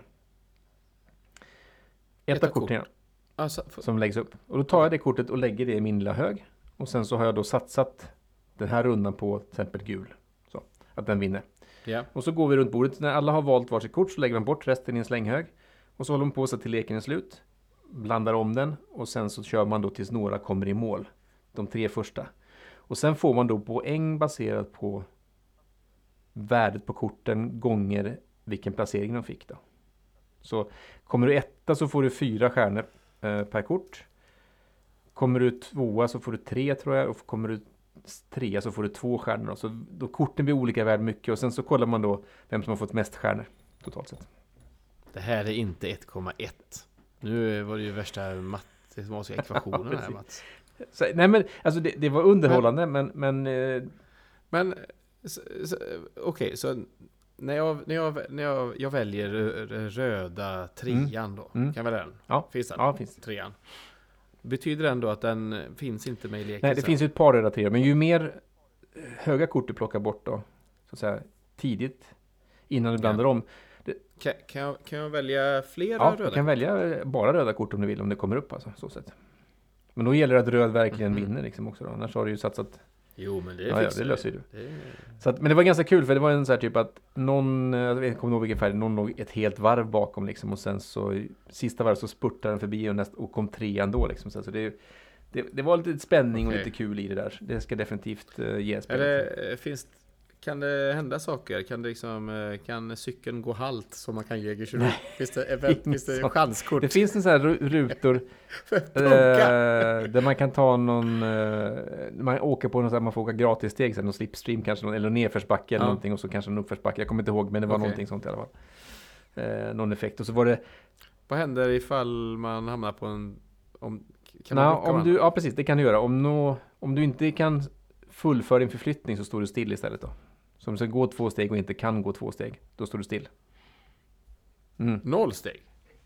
Ett, Ett av av korten, ja, alltså, för, som läggs upp. Och då tar jag det kortet och lägger det i min lilla hög. Och sen så har jag då satsat den här rundan på till exempel gul. Så, att den vinner. ja. Och så går vi runt bordet. När alla har valt varsitt kort så lägger man bort resten i en slänghög. Och så håller man på så till leken är slut. Blandar om den. Och sen så kör man då tills några kommer i mål. De tre första. Och sen får man då poäng baserat på värdet på korten gånger vilken placering de fick då. Så kommer du etta så får du fyra stjärnor eh, per kort. Kommer du tvåa så får du tre tror jag. Och kommer du trea så får du två stjärnor. Då. Så då korten blir olika värd mycket. Och sen så kollar man då vem som har fått mest stjärnor totalt sett. Det här är inte ett komma ett. Nu var det ju värsta matematiska ekvationen här, precis. Mats. Så, nej men alltså det, det var underhållande men, men eh, Men, så, så, okej, så när jag, när jag, när jag, jag väljer rö- röda trean då, Mm. kan jag välja den? ja, Finns den? ja finns det. Trean. Betyder det ändå att den finns inte med i leken? Nej det sen? finns ju ett par röda treor. Men ju mer höga kort du plockar bort då. Så att säga tidigt. Innan du blandar Ja. om. Kan, kan, jag, kan jag välja flera Ja, röda? du kan välja bara röda kort om du vill. Om det kommer upp alltså. Så sätt. Men då gäller det att röd verkligen Mhm. vinner liksom också då. Annars har du ju satsat. Jo, men det Ja, ja, fixar det vi. löser ju du. Det... Så att, men det var ganska kul för det var en sån här typ att någon, jag vet inte kommer ihåg vilken färg, någon låg ett helt varv bakom liksom och sen så i sista varv så spurtade den förbi och, näst, och kom trean då liksom. Så det, det, det var lite spänning Okej. och lite kul i det där. Det ska definitivt uh, ge Är spelet. det, eh, finns, kan det hända saker? Kan, det liksom, eh, kan cykeln gå halt som man kan ge Jägersro? Finns det, event, finns det sånt. chanskort? Det finns en sån här ru- rutor för eh, punka? där man kan ta någon, eh, man åker på någon sån här, man får åka gratis steg, någon slipstream kanske, någon, eller någon nedförsbacke eller Ja. någonting och så kanske en uppförsbacke. Jag kommer inte ihåg men det var Okej. någonting sånt i alla fall. Eh, någon effekt. Och så var det Vad händer ifall man hamnar på en... Om, kan Nå, man blocka om varandra? du, ja precis, det kan du göra. Om, nå, om du inte kan fullföra din förflyttning så står du still istället då. Så om du ska gå två steg och inte kan gå två steg, då står du still. Mm. Noll steg?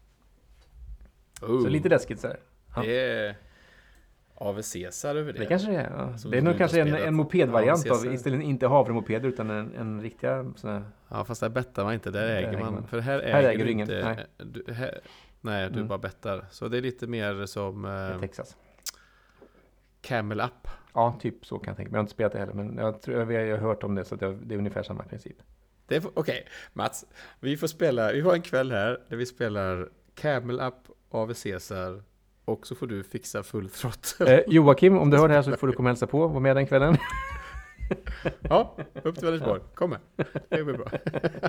Oh, Så lite läskigt så här. Ja. det är A V Caesar över det. Det kanske det är. Ja. Som Det är du nog inte kanske har en, spelat. en mopedvariant Ja, av, Caesar. istället inte havremopeder utan en, en riktiga sån här. Ja, fast där bettar man inte. Där Där äger äger man. man. För här äger, Här äger du du ingen, inte. nej. Du, här, nej, du Mm. bara bettar. Så det är lite mer som eh, Texas. Camel Up. Ja, typ så kan jag tänka mig. Jag har inte spelat det heller, men jag tror jag, jag har hört om det så att jag, det är ungefär samma princip. Det är- Okej, Mats. Vi får spela. Vi har en kväll här där vi spelar Camel Up, A V Caesar. Och så får du fixa full throttle. Eh, Joakim, om du hör det här så får du komma och hälsa på. Var med den kvällen. Ja, upp till Vänersborg. Kom med. Det blir bra.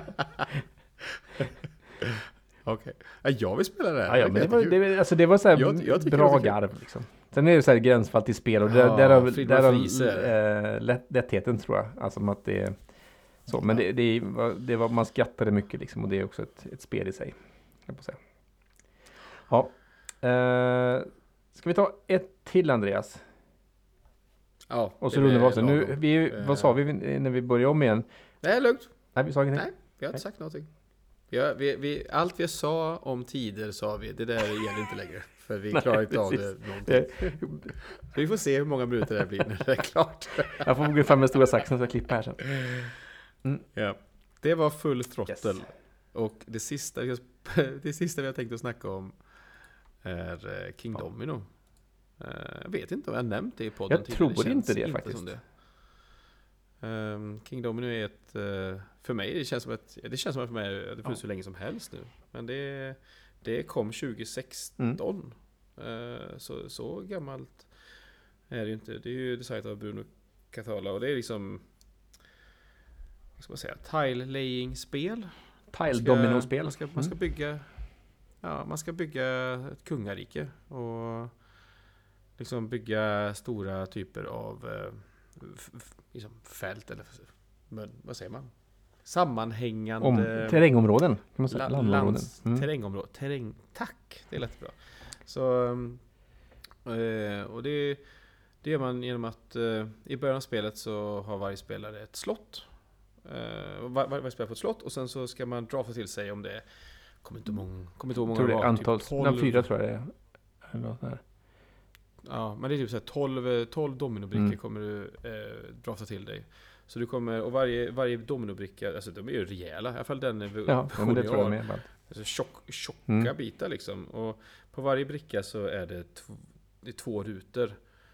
Okej. Ja, jag vill spela det här. Ja, ja, men det var, jättekul. det, alltså det var så här Jag- jag tycker det bra var kul. garv liksom. Sen är det så här gränsfall till spel och Ja, där, därav, Friedman därav Friese. äh, lätt, lättheten tror jag. Alltså att det är så. Men det, det, var, det var, man skrattade mycket liksom och det är också ett, ett spel i sig. Jag på säga. Ja. Eh, ska vi ta ett till till Ja, och så det rundar vi blir av sen. Nu, lagom. vi, Eh. vad sa vi när vi började om igen? Det är lugnt. Nej, vi sa ingenting. Nej. vi har inte sagt någonting. Vi har, vi, vi, allt vi sa om tider sa vi, det där gäller inte längre. För vi klarar inte av det någonting. Så vi får se hur många minuter det blir när det är klart. Jag får gå fram med stora saxen så jag klipper här sen. Mm. Ja. Det var full throttle. Yes. Och det sista, det sista vi har tänkt att snacka om är King ja. Domino. Jag vet inte om jag nämnt det i podden jag tidigare. Jag tror det inte det inte faktiskt. Som det. Um, King Domino är ett, uh, för mig, det känns som ett, det känns som att för mig, det finns ja. så länge som helst nu. Men det, det kom tjugo sexton. Mm. Uh, så, så gammalt är det ju inte. Det är ju designat av Bruno Cathala och det är liksom, vad ska man säga, tile-laying-spel. Tile-domino-spel. Man ska, man ska bygga, ja, man ska bygga ett kungarike och liksom bygga stora typer av uh, f- f- liksom fält eller men, vad säger man? Sammanhängande Om, terrängområden kan man säga. La, lands, mm. terrängområden. Terräng, tack, det är lätt bra. Så eh, och det, det gör man genom att eh, i början av spelet så har varje spelare ett slott. Eh, var, varje spelare får ett slott och sen så ska man drafta till sig om det kommer inte många kommer inte ihåg många tror det är antal, typ tolv, fyra tror jag det är. Eller något där. Ja, men det är typ så här tolv, tolv dominobrickor mm. kommer du eh, drafta till dig. Så du kommer, och varje, varje dominobricka, alltså de är ju rejäla, i alla fall den är ja, men det tror jag med. Alltså tjock, tjocka mm. bitar liksom. Och på varje bricka så är det, tv- det är två rutor.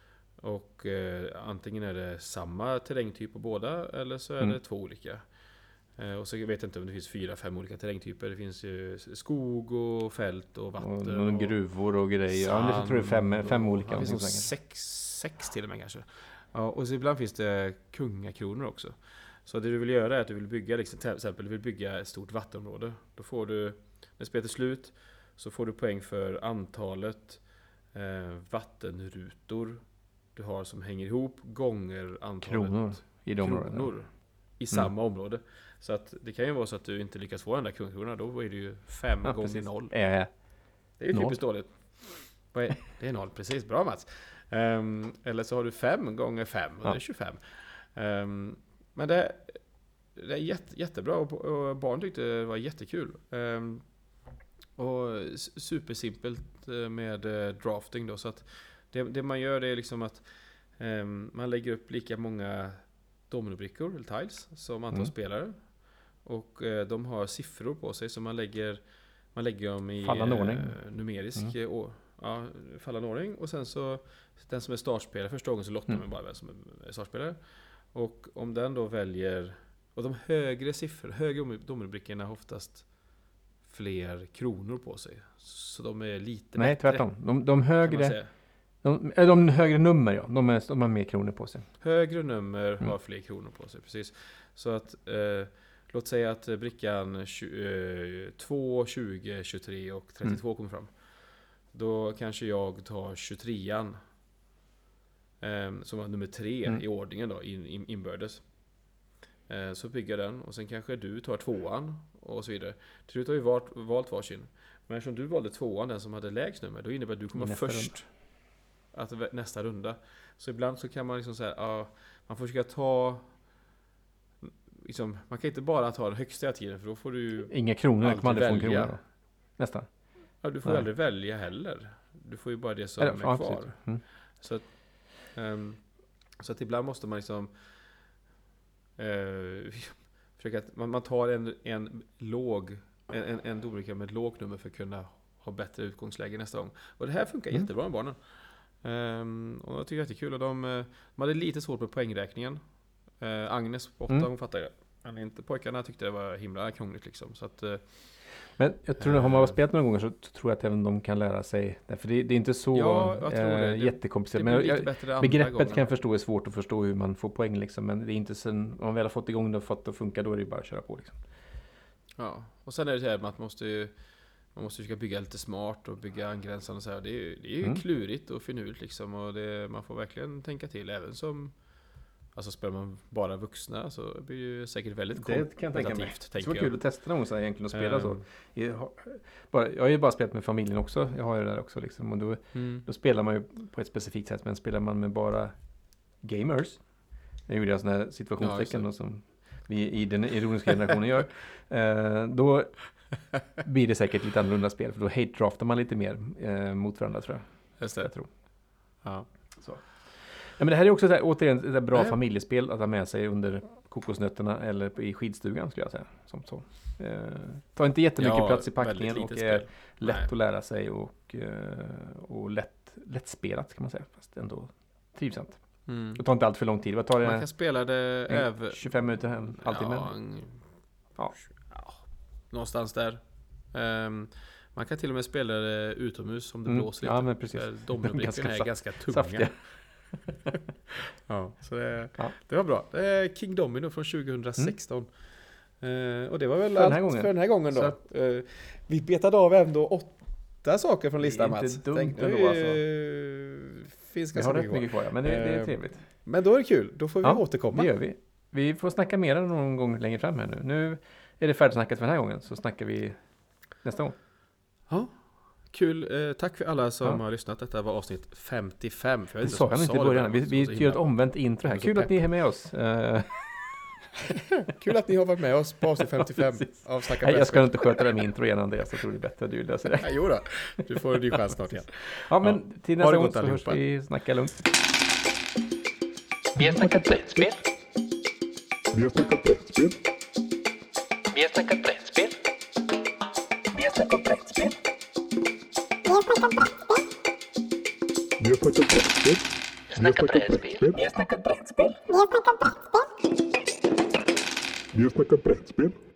Och eh, antingen är det samma terrängtyp på båda, eller så är mm. det två olika. Eh, och så vet jag inte om det finns fyra, fem olika terrängtyper. Det finns ju skog och fält och vatten. Och, och gruvor och grejer. Ja, det tror jag är fem, fem olika. Ja, det finns sex, sex till och med kanske. Ja, och så ibland finns det kungakronor också. Så det du vill göra är att du vill bygga, liksom, till exempel du vill bygga ett stort vattenområde. Då får du, när spelet är slut, så får du poäng för antalet eh, vattenrutor du har som hänger ihop gånger antalet kronor i, de kronor i samma mm. område. Så att det kan ju vara så att du inte lyckas få den där kungakronan, då är det ju fem ja, gånger precis. noll. Äh, det är ju noll. typiskt dåligt. Det är noll, precis. Bra Mats. Um, eller så har du fem gånger fem och ja. det är tjugofem. Um, men det, det är jätte, jättebra och, och barn tyckte det var jättekul. Um, och supersimpelt med drafting då, så att det, det man gör det är liksom att um, man lägger upp lika många dominobrickor eller tiles som antal mm. spelare och uh, de har siffror på sig så man lägger man lägger dem i uh, numerisk mm. och ja, fallande ordning och sen så den som är startspelare första gången så lottar man mm. bara vem som är startspelare och om den då väljer och de högre siffror högre dominobrickorna har oftast fler kronor på sig så de är lite nej bättre, tvärtom de, de högre de, de högre nummer ja de, är, de har mer kronor på sig högre nummer mm. har fler kronor på sig precis så att eh, låt säga att brickan två, tjugo, tjugotre och trettiotvå mm. kommer fram. Då kanske jag tar tjugotrean eh, som var nummer tre mm. i ordningen då, in, in, inbördes. Eh, så bygger den och sen kanske du tar tvåan och så vidare. Till slut har vi valt, valt varsin. Men eftersom du valde tvåan, den som hade lägst nummer, då innebär att du kommer nästa först runda. Att nästa runda. Så ibland så kan man liksom säga, ja, man får försöka ta liksom, man kan inte bara ta den högsta tiden för då får du inga kronor, aldrig välja. En krona då. Nästan. Ja, du får Nej. aldrig välja heller. Du får ju bara det som Eller, är ja, kvar. Mm. Så, att, um, så att ibland måste man liksom uh, försöka att man, man tar en, en låg en, en, en dombricka med ett lågt nummer för att kunna ha bättre utgångsläge nästa gång. Och det här funkar mm. jättebra med barnen. Um, och jag tycker det är jättekul. Och de, de hade lite svårt på poängräkningen. Uh, Agnes på åtta, mm. hon fattade det. Men inte pojkarna tyckte det var himla krångligt liksom. Så att, uh, men jag tror att har man spelat några gånger så tror jag att även de kan lära sig. För det, det är inte så ja, jag tror det. Uh, jättekomplicerat. Det, det men jag, begreppet gångerna. Kan jag förstå är svårt att förstå hur man får poäng liksom. Men det är inte sen, om man väl har fått igång det och fått det att funka, då är det bara att köra på liksom. Ja, och sen är det så här att man måste ju man måste försöka bygga lite smart och bygga angränsande och så här. Det är ju, det är ju mm. klurigt och finurligt liksom. Och det, man får verkligen tänka till även som alltså spelar man bara vuxna så blir det ju säkert väldigt kompetitivt. Det kan jag tänka mig. Det var kul att testa någon gång egentligen att spela um. så. Jag har, bara, jag har ju bara spelat med familjen också. Jag har ju det där också liksom. Och då, mm. då spelar man ju på ett specifikt sätt. Men spelar man med bara gamers. Jag gjorde jag sådana här situationstecken ja, och som vi i den ironiska generationen gör, eh, då blir det säkert lite annorlunda spel. För då hate-draftar man lite mer eh, mot varandra, tror jag. Just det. Jag tror. Ja. Så. Ja, men det här är också så här, återigen ett bra Nej. familjespel att ha med sig under kokosnötterna eller i skidstugan, skulle jag säga. Som så. Eh, tar inte jättemycket Ja, plats i väldigt packningen litet och är spel. lätt Nej. att lära sig och, eh, och lätt, lättspelat, kan man säga. Fast ändå trivsamt. Mm. Det tar inte allt för lång tid. Vad tar det? Man kan spela det En över... tjugofem minuter, en halvtimme? Ja, en, Ja. ja, någonstans där. Ehm, man kan till och med spela det utomhus om det Mm. blåser lite. Ja, men precis. Dominobricken Ganska är sa- ganska tunga. Saftiga. Ja, så det, Ja. det var bra. Det är King Domino från tjugohundrasexton. Eh, och det var väl För den här allt gången. för den här gången då. Så att- Eh, vi betade av ändå åtta saker från listan, Det är inte Mats. dumt Tänk, ändå, nu, alltså. eh, finns Vi ganska har rätt mycket kvar. mycket kvar, ja, men det, det är Eh, trevligt. Men då är det kul. Då får vi Ja, återkomma. Det gör vi. Vi får snacka mer någon gång längre fram här nu. Nu är det färdigsnackat för den här gången, så snackar vi nästa gång. Ja, kul. Eh, tack för alla som Ja. har lyssnat. Detta var avsnitt femtiofem. För jag Det vet sa inte han ens inte i om jag början. Vi, det, vi så gör himla- ett omvänt intro här. Jag är så Kul att pepp. ni är med oss. Eh, Kul att ni har varit med oss på avsnitt femtiofem Precis. av Snacka nej, jag ska Brädspel. inte sköta det med intro igen, Andreas. Jag tror det är bättre att du löser det. Nej, jo då. Du får en ny chans snart igen. Ja, men Ja. till Ha nästa det gång gott så hörs allihopa. vi snacka lugnt. Vi har snackat brädspel. Vi har snackat brädspel. Vi har snackat brädspel. Vi har snackat brädspel. Vi har snackat brädspel. Vi har snackat brädspel. Vi har snackat brädspel. Vi har snackat brädspel.